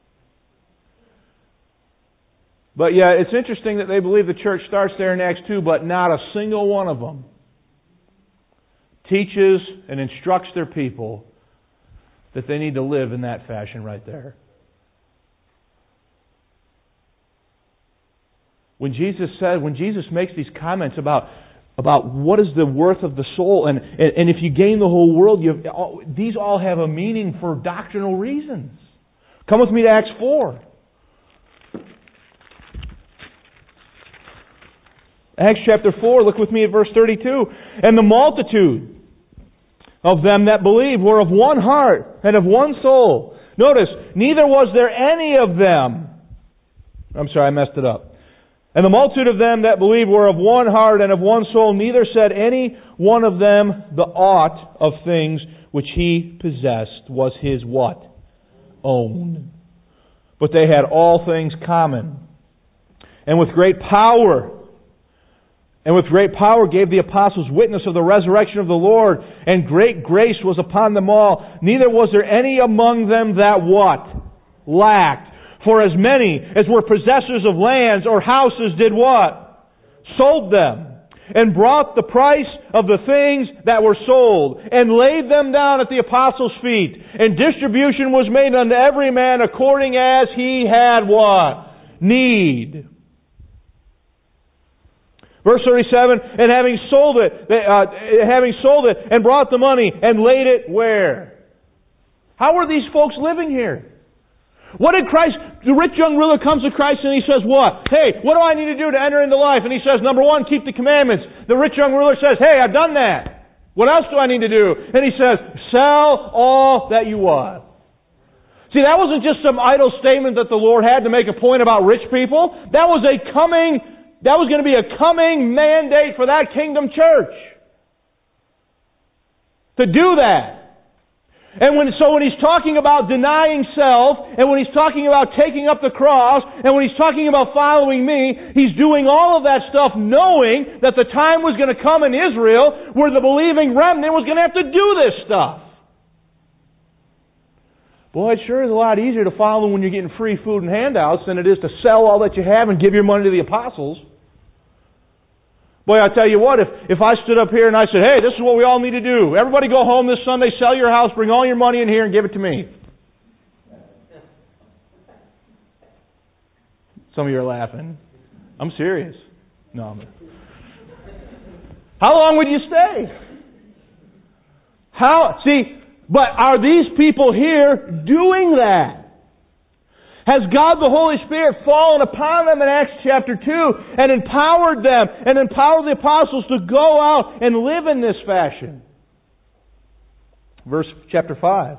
But yeah, it's interesting that they believe the church starts there in Acts two, but not a single one of them teaches and instructs their people that they need to live in that fashion right there. When Jesus said, when Jesus makes these comments about about what is the worth of the soul, and, and, and if you gain the whole world, you have, these all have a meaning for doctrinal reasons. Come with me to Acts four. Acts chapter four, look with me at verse thirty-two. And the multitude of them that believed were of one heart and of one soul. Notice, neither was there any of them. I'm sorry, I messed it up. And the multitude of them that believed were of one heart and of one soul. Neither said any one of them the aught of things which he possessed was his what? Own. But they had all things common. And with great power... And with great power gave the apostles witness of the resurrection of the Lord, and great grace was upon them all. Neither was there any among them that what? Lacked. For as many as were possessors of lands or houses did what? Sold them, and brought the price of the things that were sold, and laid them down at the apostles' feet. And distribution was made unto every man according as he had what? Need. Verse thirty-seven, and having sold it, uh, having sold it, and brought the money, and laid it where? How were these folks living here? What did Christ, the rich young ruler comes to Christ and he says what? Hey, what do I need to do to enter into life? And he says, number one, keep the commandments. The rich young ruler says, hey, I've done that. What else do I need to do? And he says, sell all that you want. See, that wasn't just some idle statement that the Lord had to make a point about rich people. That was a coming That was going to be a coming mandate for that kingdom church. To do that. And when, so when he's talking about denying self, and when he's talking about taking up the cross, and when he's talking about following me, he's doing all of that stuff knowing that the time was going to come in Israel where the believing remnant was going to have to do this stuff. Boy, it sure is a lot easier to follow when you're getting free food and handouts than it is to sell all that you have and give your money to the apostles. Boy, I tell you what, if, if I stood up here and I said, hey, this is what we all need to do. Everybody go home this Sunday, sell your house, bring all your money in here and give it to me. Some of you are laughing. I'm serious. No, I'm... How long would you stay? How, see, but are these people here doing that? Has God the Holy Spirit fallen upon them in Acts chapter two and empowered them and empowered the apostles to go out and live in this fashion? Verse chapter five.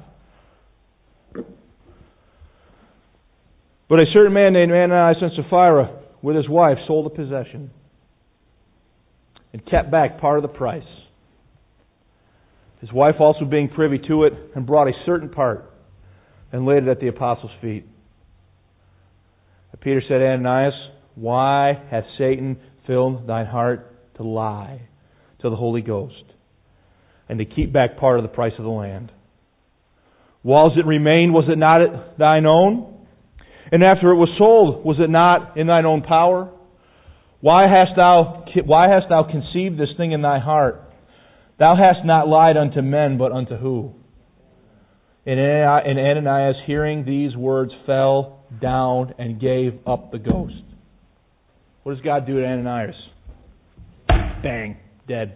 But a certain man named Ananias and Sapphira with his wife sold a possession and kept back part of the price. His wife also being privy to it, and brought a certain part and laid it at the apostles' feet. And Peter said, Ananias, why hath Satan filled thine heart to lie to the Holy Ghost, and to keep back part of the price of the land? Whilst it remained, was it not thine own? And after it was sold, was it not in thine own power? Why hast thou why hast thou conceived this thing in thy heart? Thou hast not lied unto men, but unto who? And Ananias, hearing these words, fell down and gave up the ghost. What does God do to Ananias? Bang, dead.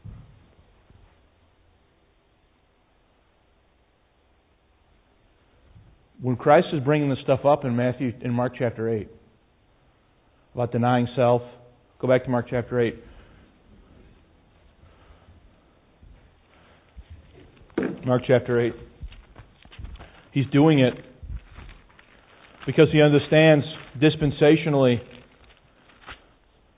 When Christ is bringing this stuff up in Matthew, in Mark chapter eight, about denying self, go back to Mark chapter eight. Mark chapter eight. He's doing it because he understands dispensationally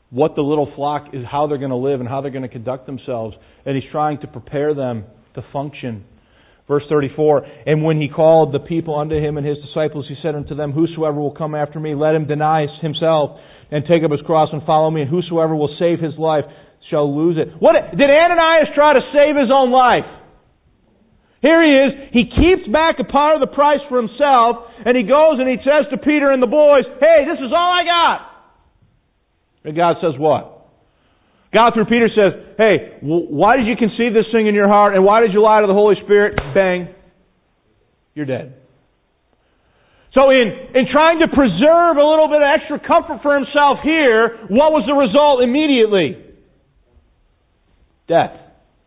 what the little flock is, how they're going to live and how they're going to conduct themselves. And He's trying to prepare them to function. Verse thirty-four, and when He called the people unto Him and His disciples, He said unto them, whosoever will come after me, let him deny himself and take up his cross and follow me. And whosoever will save his life shall lose it. What did Ananias try to save his own life? Here he is. He keeps back a part of the price for himself, and he goes and he says to Peter and the boys, hey, this is all I got. And God says what? God through Peter says, hey, why did you conceive this thing in your heart, and why did you lie to the Holy Spirit? Bang. You're dead. So in, in trying to preserve a little bit of extra comfort for himself here, what was the result immediately? Death.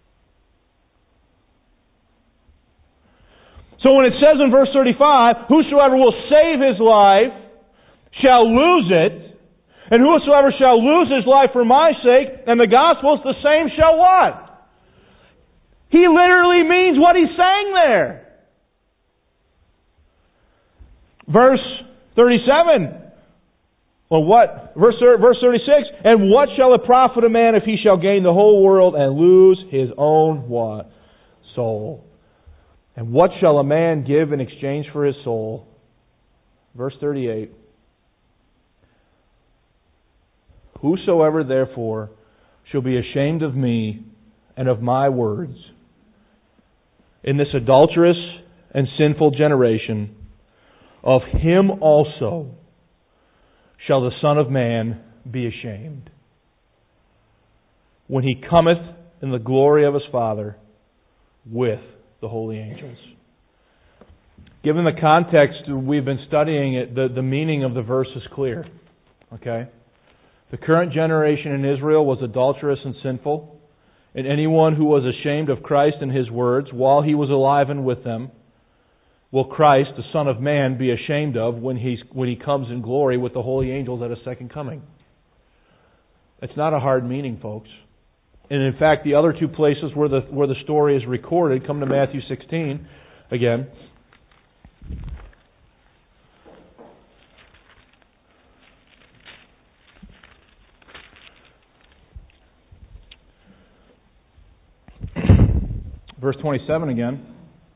So when it says in verse thirty-five, whosoever will save his life shall lose it, and whosoever shall lose his life for my sake and the gospel's, the same shall what? He literally means what he's saying there. Verse thirty-seven. Well, what? Verse, verse thirty-six. And what shall it profit a man if he shall gain the whole world and lose his own what? Soul. And what shall a man give in exchange for his soul? Verse thirty-eight. Whosoever therefore shall be ashamed of me and of my words in this adulterous and sinful generation, of him also shall the Son of Man be ashamed, when He cometh in the glory of His Father with the holy angels. Given the context we've been studying it, the, the meaning of the verse is clear. Okay? The current generation in Israel was adulterous and sinful, and anyone who was ashamed of Christ and His words while He was alive and with them, will Christ, the Son of Man, be ashamed of when He's when He comes in glory with the holy angels at His second coming. It's not a hard meaning, folks. And in fact, the other two places where the where the story is recorded, come to Matthew sixteen again. Verse twenty-seven again.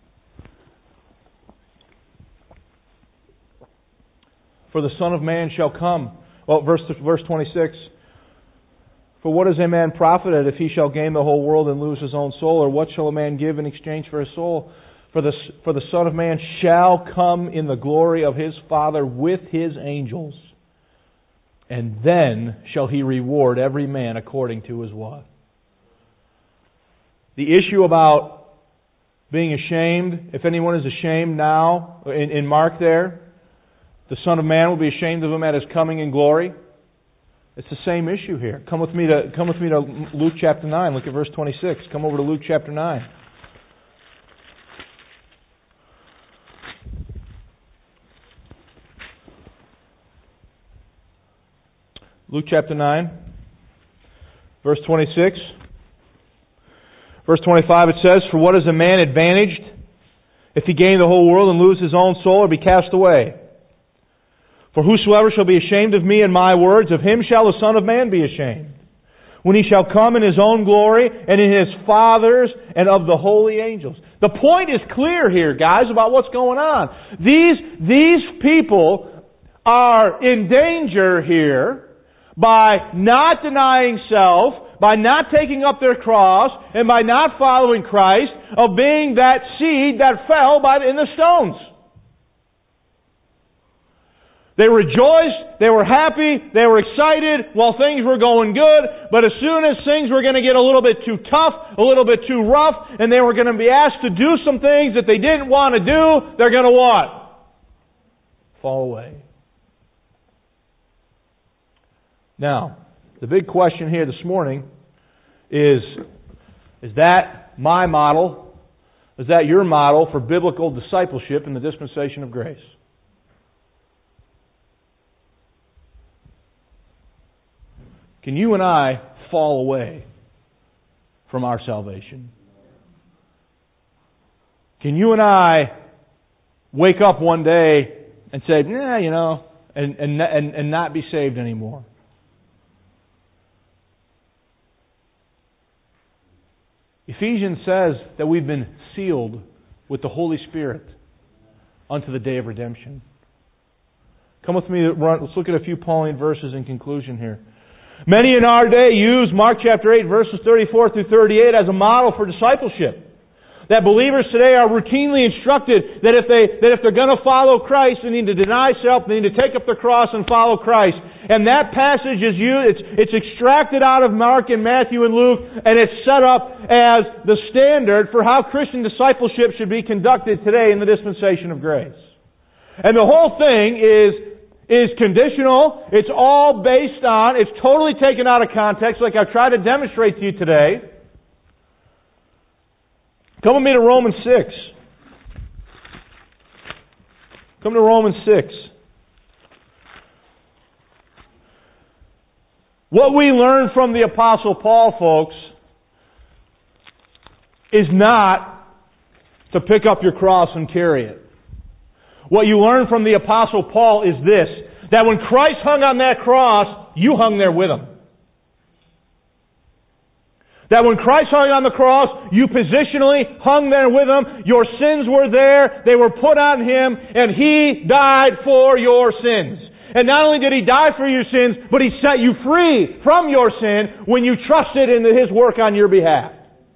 For the Son of Man shall come. Well, verse verse twenty-six. For what is a man profited if he shall gain the whole world and lose his own soul? Or what shall a man give in exchange for his soul? For the, for the Son of Man shall come in the glory of His Father with His angels. And then shall He reward every man according to his what? The issue about being ashamed, if anyone is ashamed now, in, in Mark there, the Son of Man will be ashamed of Him at His coming in glory. It's the same issue here. Come with me to come with me to Luke chapter nine. Look at verse twenty-six. Come over to Luke chapter nine. Luke chapter nine, verse twenty-six. Verse twenty-five, it says, for what is a man advantaged if he gain the whole world and lose his own soul or be cast away? For whosoever shall be ashamed of me and my words, of him shall the Son of Man be ashamed, when He shall come in His own glory and in His Father's and of the holy angels. The point is clear here, guys, about what's going on. These, these people are in danger here by not denying self, by not taking up their cross, and by not following Christ, of being that seed that fell by the, in the stones. They rejoiced, they were happy, they were excited while things were going good, but as soon as things were going to get a little bit too tough, a little bit too rough, and they were going to be asked to do some things that they didn't want to do, they're going to what? Fall away. Now, the big question here this morning is, is that my model? Is that your model for biblical discipleship in the dispensation of grace? Can you and I fall away from our salvation? Can you and I wake up one day and say, nah, you know, and, and, and, and not be saved anymore? Ephesians says that we've been sealed with the Holy Spirit unto the day of redemption. Come with me, let's look at a few Pauline verses in conclusion here. Many in our day use Mark chapter eight verses thirty-four through thirty-eight as a model for discipleship. That believers today are routinely instructed that if they that if they're going to follow Christ, they need to deny self, they need to take up their cross and follow Christ. And that passage is used, it's, it's extracted out of Mark and Matthew and Luke, and it's set up as the standard for how Christian discipleship should be conducted today in the dispensation of grace. And the whole thing is is conditional. It's all based on, it's totally taken out of context, like I've tried to demonstrate to you today. Come with me to Romans six. Come to Romans six. What we learn from the Apostle Paul, folks, is not to pick up your cross and carry it. What you learn from the Apostle Paul is this, that when Christ hung on that cross, you hung there with Him. That when Christ hung on the cross, you positionally hung there with Him. Your sins were there. They were put on Him. And He died for your sins. And not only did He die for your sins, but He set you free from your sin when you trusted in His work on your behalf.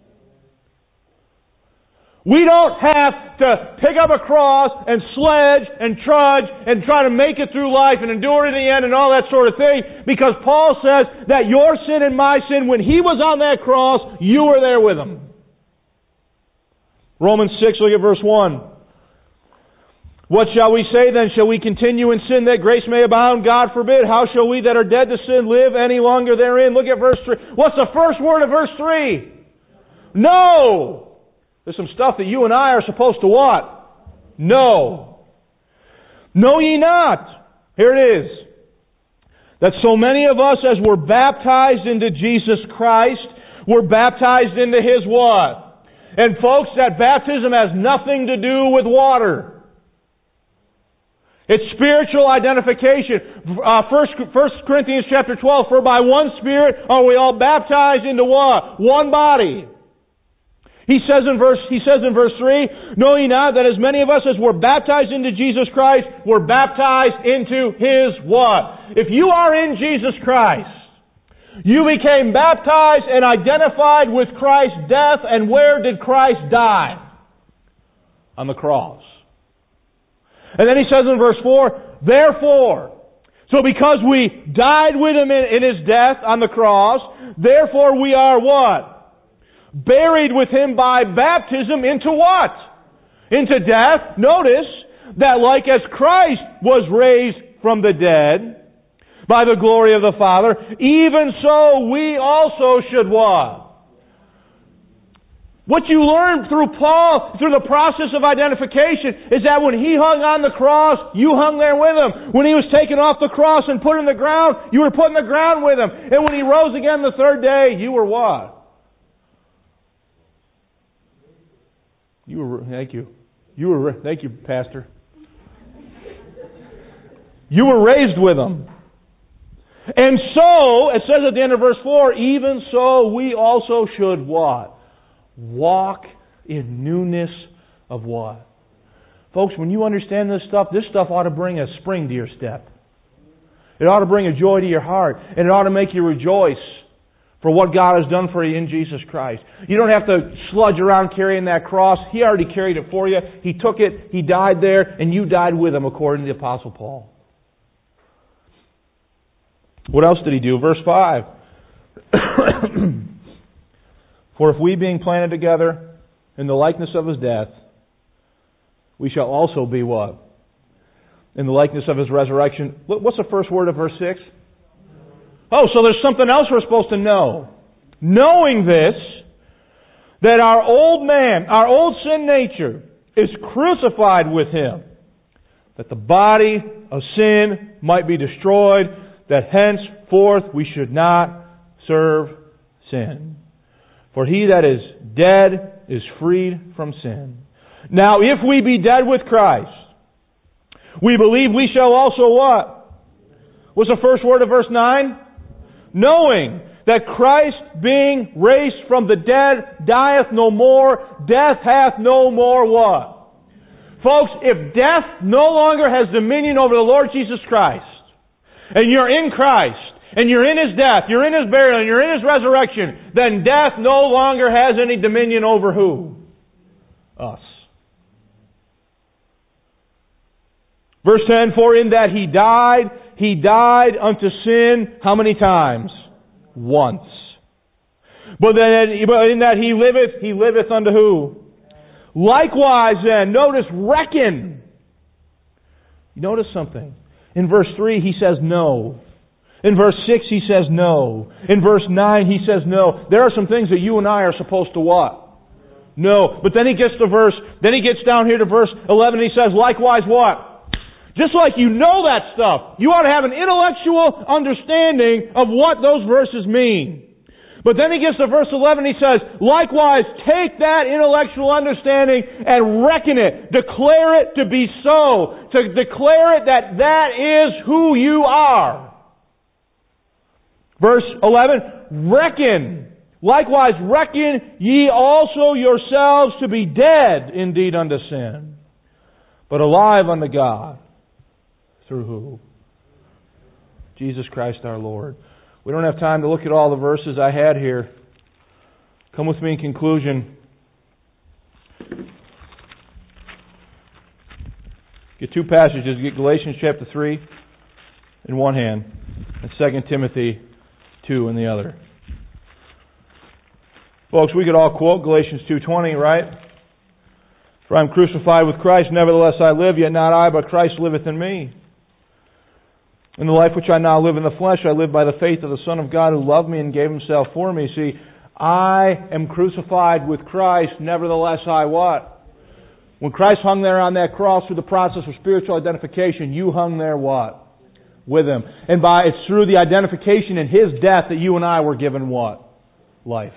We don't have to pick up a cross and sledge and trudge and try to make it through life and endure to the end and all that sort of thing, because Paul says that your sin and my sin, when He was on that cross, you were there with Him. Romans six, look at verse one. What shall we say then? Shall we continue in sin that grace may abound? God forbid. How shall we that are dead to sin live any longer therein? Look at verse three. What's the first word of verse three? No! There's some stuff that you and I are supposed to what? Know. Know ye not. Here it is. That so many of us as were baptized into Jesus Christ, were baptized into His what? And folks, that baptism has nothing to do with water. It's spiritual identification. Uh, First, First Corinthians chapter twelve, for by one Spirit are we all baptized into what? One body. He says in verse, he says in verse three, know ye not that as many of us as were baptized into Jesus Christ were baptized into His what? If you are in Jesus Christ, you became baptized and identified with Christ's death. And where did Christ die? On the cross. And then he says in verse four, therefore, so because we died with Him in, in His death on the cross, therefore we are what? Buried with Him by baptism into what? Into death. Notice that like as Christ was raised from the dead by the glory of the Father, even so we also should what? What you learn through Paul, through the process of identification, is that when He hung on the cross, you hung there with Him. When He was taken off the cross and put in the ground, you were put in the ground with Him. And when He rose again the third day, you were what? You were, thank you. You were, thank you, Pastor. You were raised with Him. And so, it says at the end of verse four, even so we also should what? Walk in newness of what? Folks, when you understand this stuff, this stuff ought to bring a spring to your step. It ought to bring a joy to your heart. And it ought to make you rejoice for what God has done for you in Jesus Christ. You don't have to sludge around carrying that cross. He already carried it for you. He took it, He died there, and you died with Him, according to the Apostle Paul. What else did He do? Verse five. For if we, being planted together in the likeness of His death, we shall also be what? In the likeness of His resurrection. What's the first word of verse six? Oh, so there's something else we're supposed to know. Knowing this, that our old man, our old sin nature, is crucified with Him, that the body of sin might be destroyed, that henceforth we should not serve sin. For he that is dead is freed from sin. Now, if we be dead with Christ, we believe we shall also what? What's the first word of verse nine? Knowing that Christ being raised from the dead dieth no more, death hath no more what? Folks, if death no longer has dominion over the Lord Jesus Christ, and you're in Christ, and you're in His death, you're in His burial, and you're in His resurrection, then death no longer has any dominion over who? Us. Verse ten, for in that He died, He died unto sin, how many times? Once. But then, but in that He liveth, He liveth unto who? Likewise then, notice, reckon. You notice something. In verse three, He says no. In verse six, He says no. In verse nine, He says no. There are some things that you and I are supposed to what? No. But then He gets to verse, then He gets down here to verse eleven, and He says, likewise what? Just like you know that stuff, you ought to have an intellectual understanding of what those verses mean. But then He gets to verse eleven, He says, likewise, take that intellectual understanding and reckon it. Declare it to be so. To declare it that that is who you are. Verse eleven, reckon. Likewise, reckon ye also yourselves to be dead indeed unto sin, but alive unto God. Through who? Jesus Christ our Lord. We don't have time to look at all the verses I had here. Come with me in conclusion. Get two passages. Get Galatians chapter three in one hand and Second Timothy two in the other. Folks, we could all quote Galatians two twenty, right? For I am crucified with Christ, nevertheless I live, yet not I, but Christ liveth in me. In the life which I now live in the flesh, I live by the faith of the Son of God who loved me and gave Himself for me. See, I am crucified with Christ, nevertheless I what? When Christ hung there on that cross through the process of spiritual identification, you hung there what? With Him. And by it's through the identification in His death that you and I were given what? Life.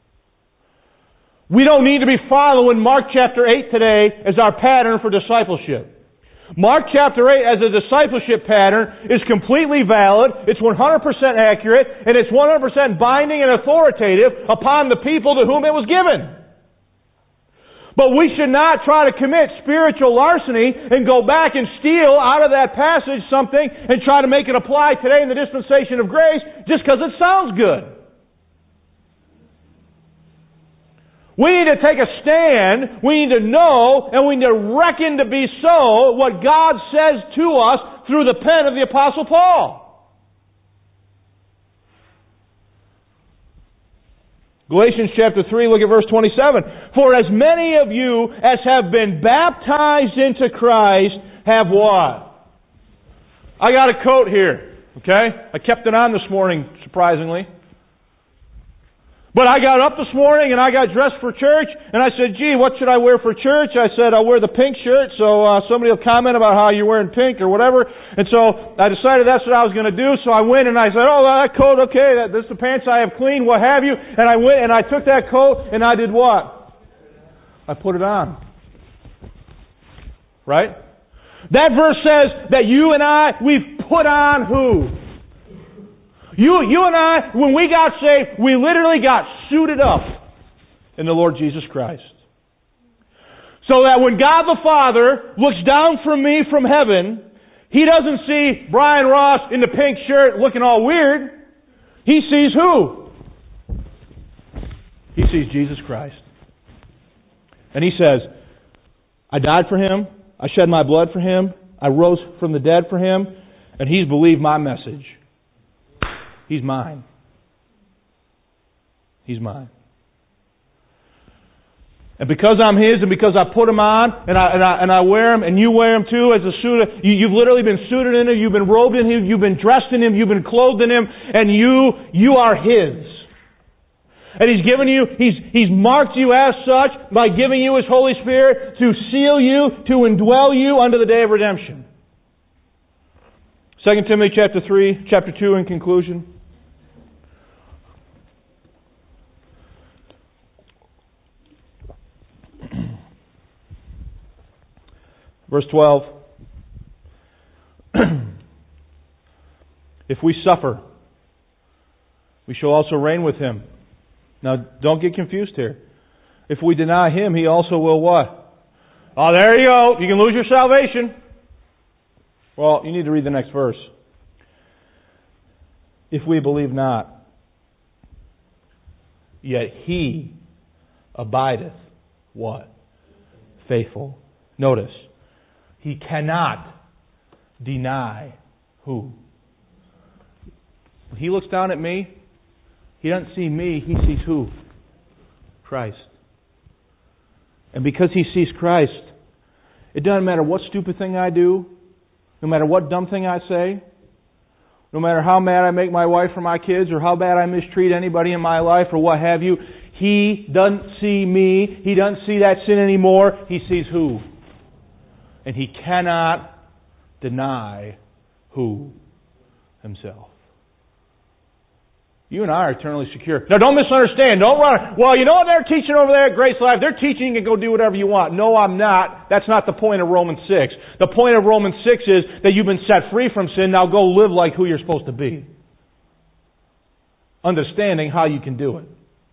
We don't need to be following Mark chapter eight today as our pattern for discipleship. Mark chapter eight as a discipleship pattern is completely valid, it's one hundred percent accurate, and it's one hundred percent binding and authoritative upon the people to whom it was given. But we should not try to commit spiritual larceny and go back and steal out of that passage something and try to make it apply today in the dispensation of grace just because it sounds good. We need to take a stand, we need to know, and we need to reckon to be so what God says to us through the pen of the Apostle Paul. Galatians chapter three, look at verse twenty-seven. For as many of you as have been baptized into Christ have what? I got a coat here, okay? I kept it on this morning, surprisingly. But I got up this morning and I got dressed for church and I said, gee, what should I wear for church? I said, I'll wear the pink shirt so uh, somebody will comment about how you're wearing pink or whatever. And so I decided that's what I was going to do. So I went and I said, oh, that coat, okay, that, this is the pants I have clean, what have you. And I went and I took that coat and I did what? I put it on. Right? That verse says that you and I, we've put on who? You, you and I, when we got saved, we literally got suited up in the Lord Jesus Christ. So that when God the Father looks down from me from heaven, He doesn't see Brian Ross in the pink shirt looking all weird. He sees who? He sees Jesus Christ. And He says, I died for Him. I shed my blood for Him. I rose from the dead for Him. And He's believed my message. He's mine. He's mine. And because I'm His and because I put Him on and I, and I, and I wear Him and you wear Him too as a suit, of, you, you've literally been suited in Him, you've been robed in Him, you've been dressed in Him, you've been clothed in Him, and you, you are His. And He's given you, He's, He's marked you as such by giving you His Holy Spirit to seal you, to indwell you unto the day of redemption. Second Timothy chapter three, chapter two in conclusion. Verse twelve. If we suffer we shall also reign with Him. Now, don't get confused here. If we deny Him, He also will what? Oh, there you go. You can lose your salvation. Well, you need to read the next verse. If we believe not, yet He abideth what? Faithful. Notice, He cannot deny who? When He looks down at me, He doesn't see me, He sees who? Christ. And because He sees Christ, it doesn't matter what stupid thing I do, no matter what dumb thing I say, no matter how mad I make my wife or my kids, or how bad I mistreat anybody in my life, or what have you, He doesn't see me. He doesn't see that sin anymore. He sees who? And He cannot deny who? Himself. You and I are eternally secure. Now, don't misunderstand. Don't run. Well, you know what they're teaching over there at Grace Life? They're teaching you can go do whatever you want. No, I'm not. That's not the point of Romans six. The point of Romans six is that you've been set free from sin. Now go live like who you're supposed to be. Understanding how you can do it.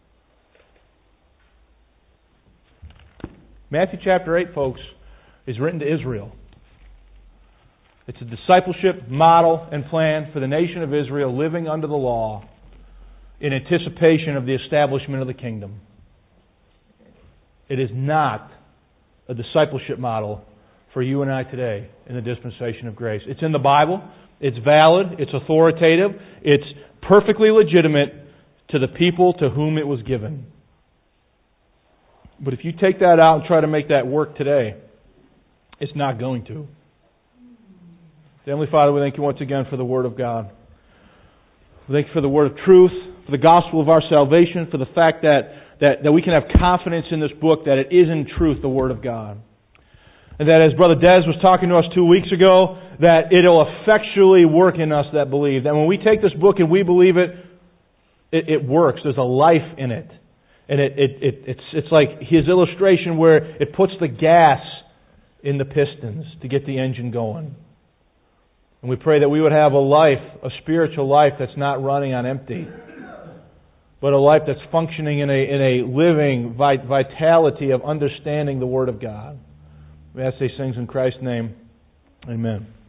Matthew chapter eight, folks, is written to Israel. It's a discipleship model and plan for the nation of Israel living under the law in anticipation of the establishment of the kingdom. It is not a discipleship model for you and I today in the dispensation of grace. It's in the Bible. It's valid. It's authoritative. It's perfectly legitimate to the people to whom it was given. But if you take that out and try to make that work today, it's not going to. Heavenly Father, we thank You once again for the Word of God. We thank You for the Word of truth, for the gospel of our salvation, for the fact that, that, that we can have confidence in this book that it is in truth the Word of God. And that as Brother Des was talking to us two weeks ago, that it'll effectually work in us that believe. That when we take this book and we believe it, it, it works. There's a life in it. And it, it, it, it's, it's like his illustration where it puts the gas in the pistons to get the engine going. And we pray that we would have a life, a spiritual life that's not running on empty, but a life that's functioning in a, in a living vitality of understanding the Word of God. We ask these things in Christ's name. Amen.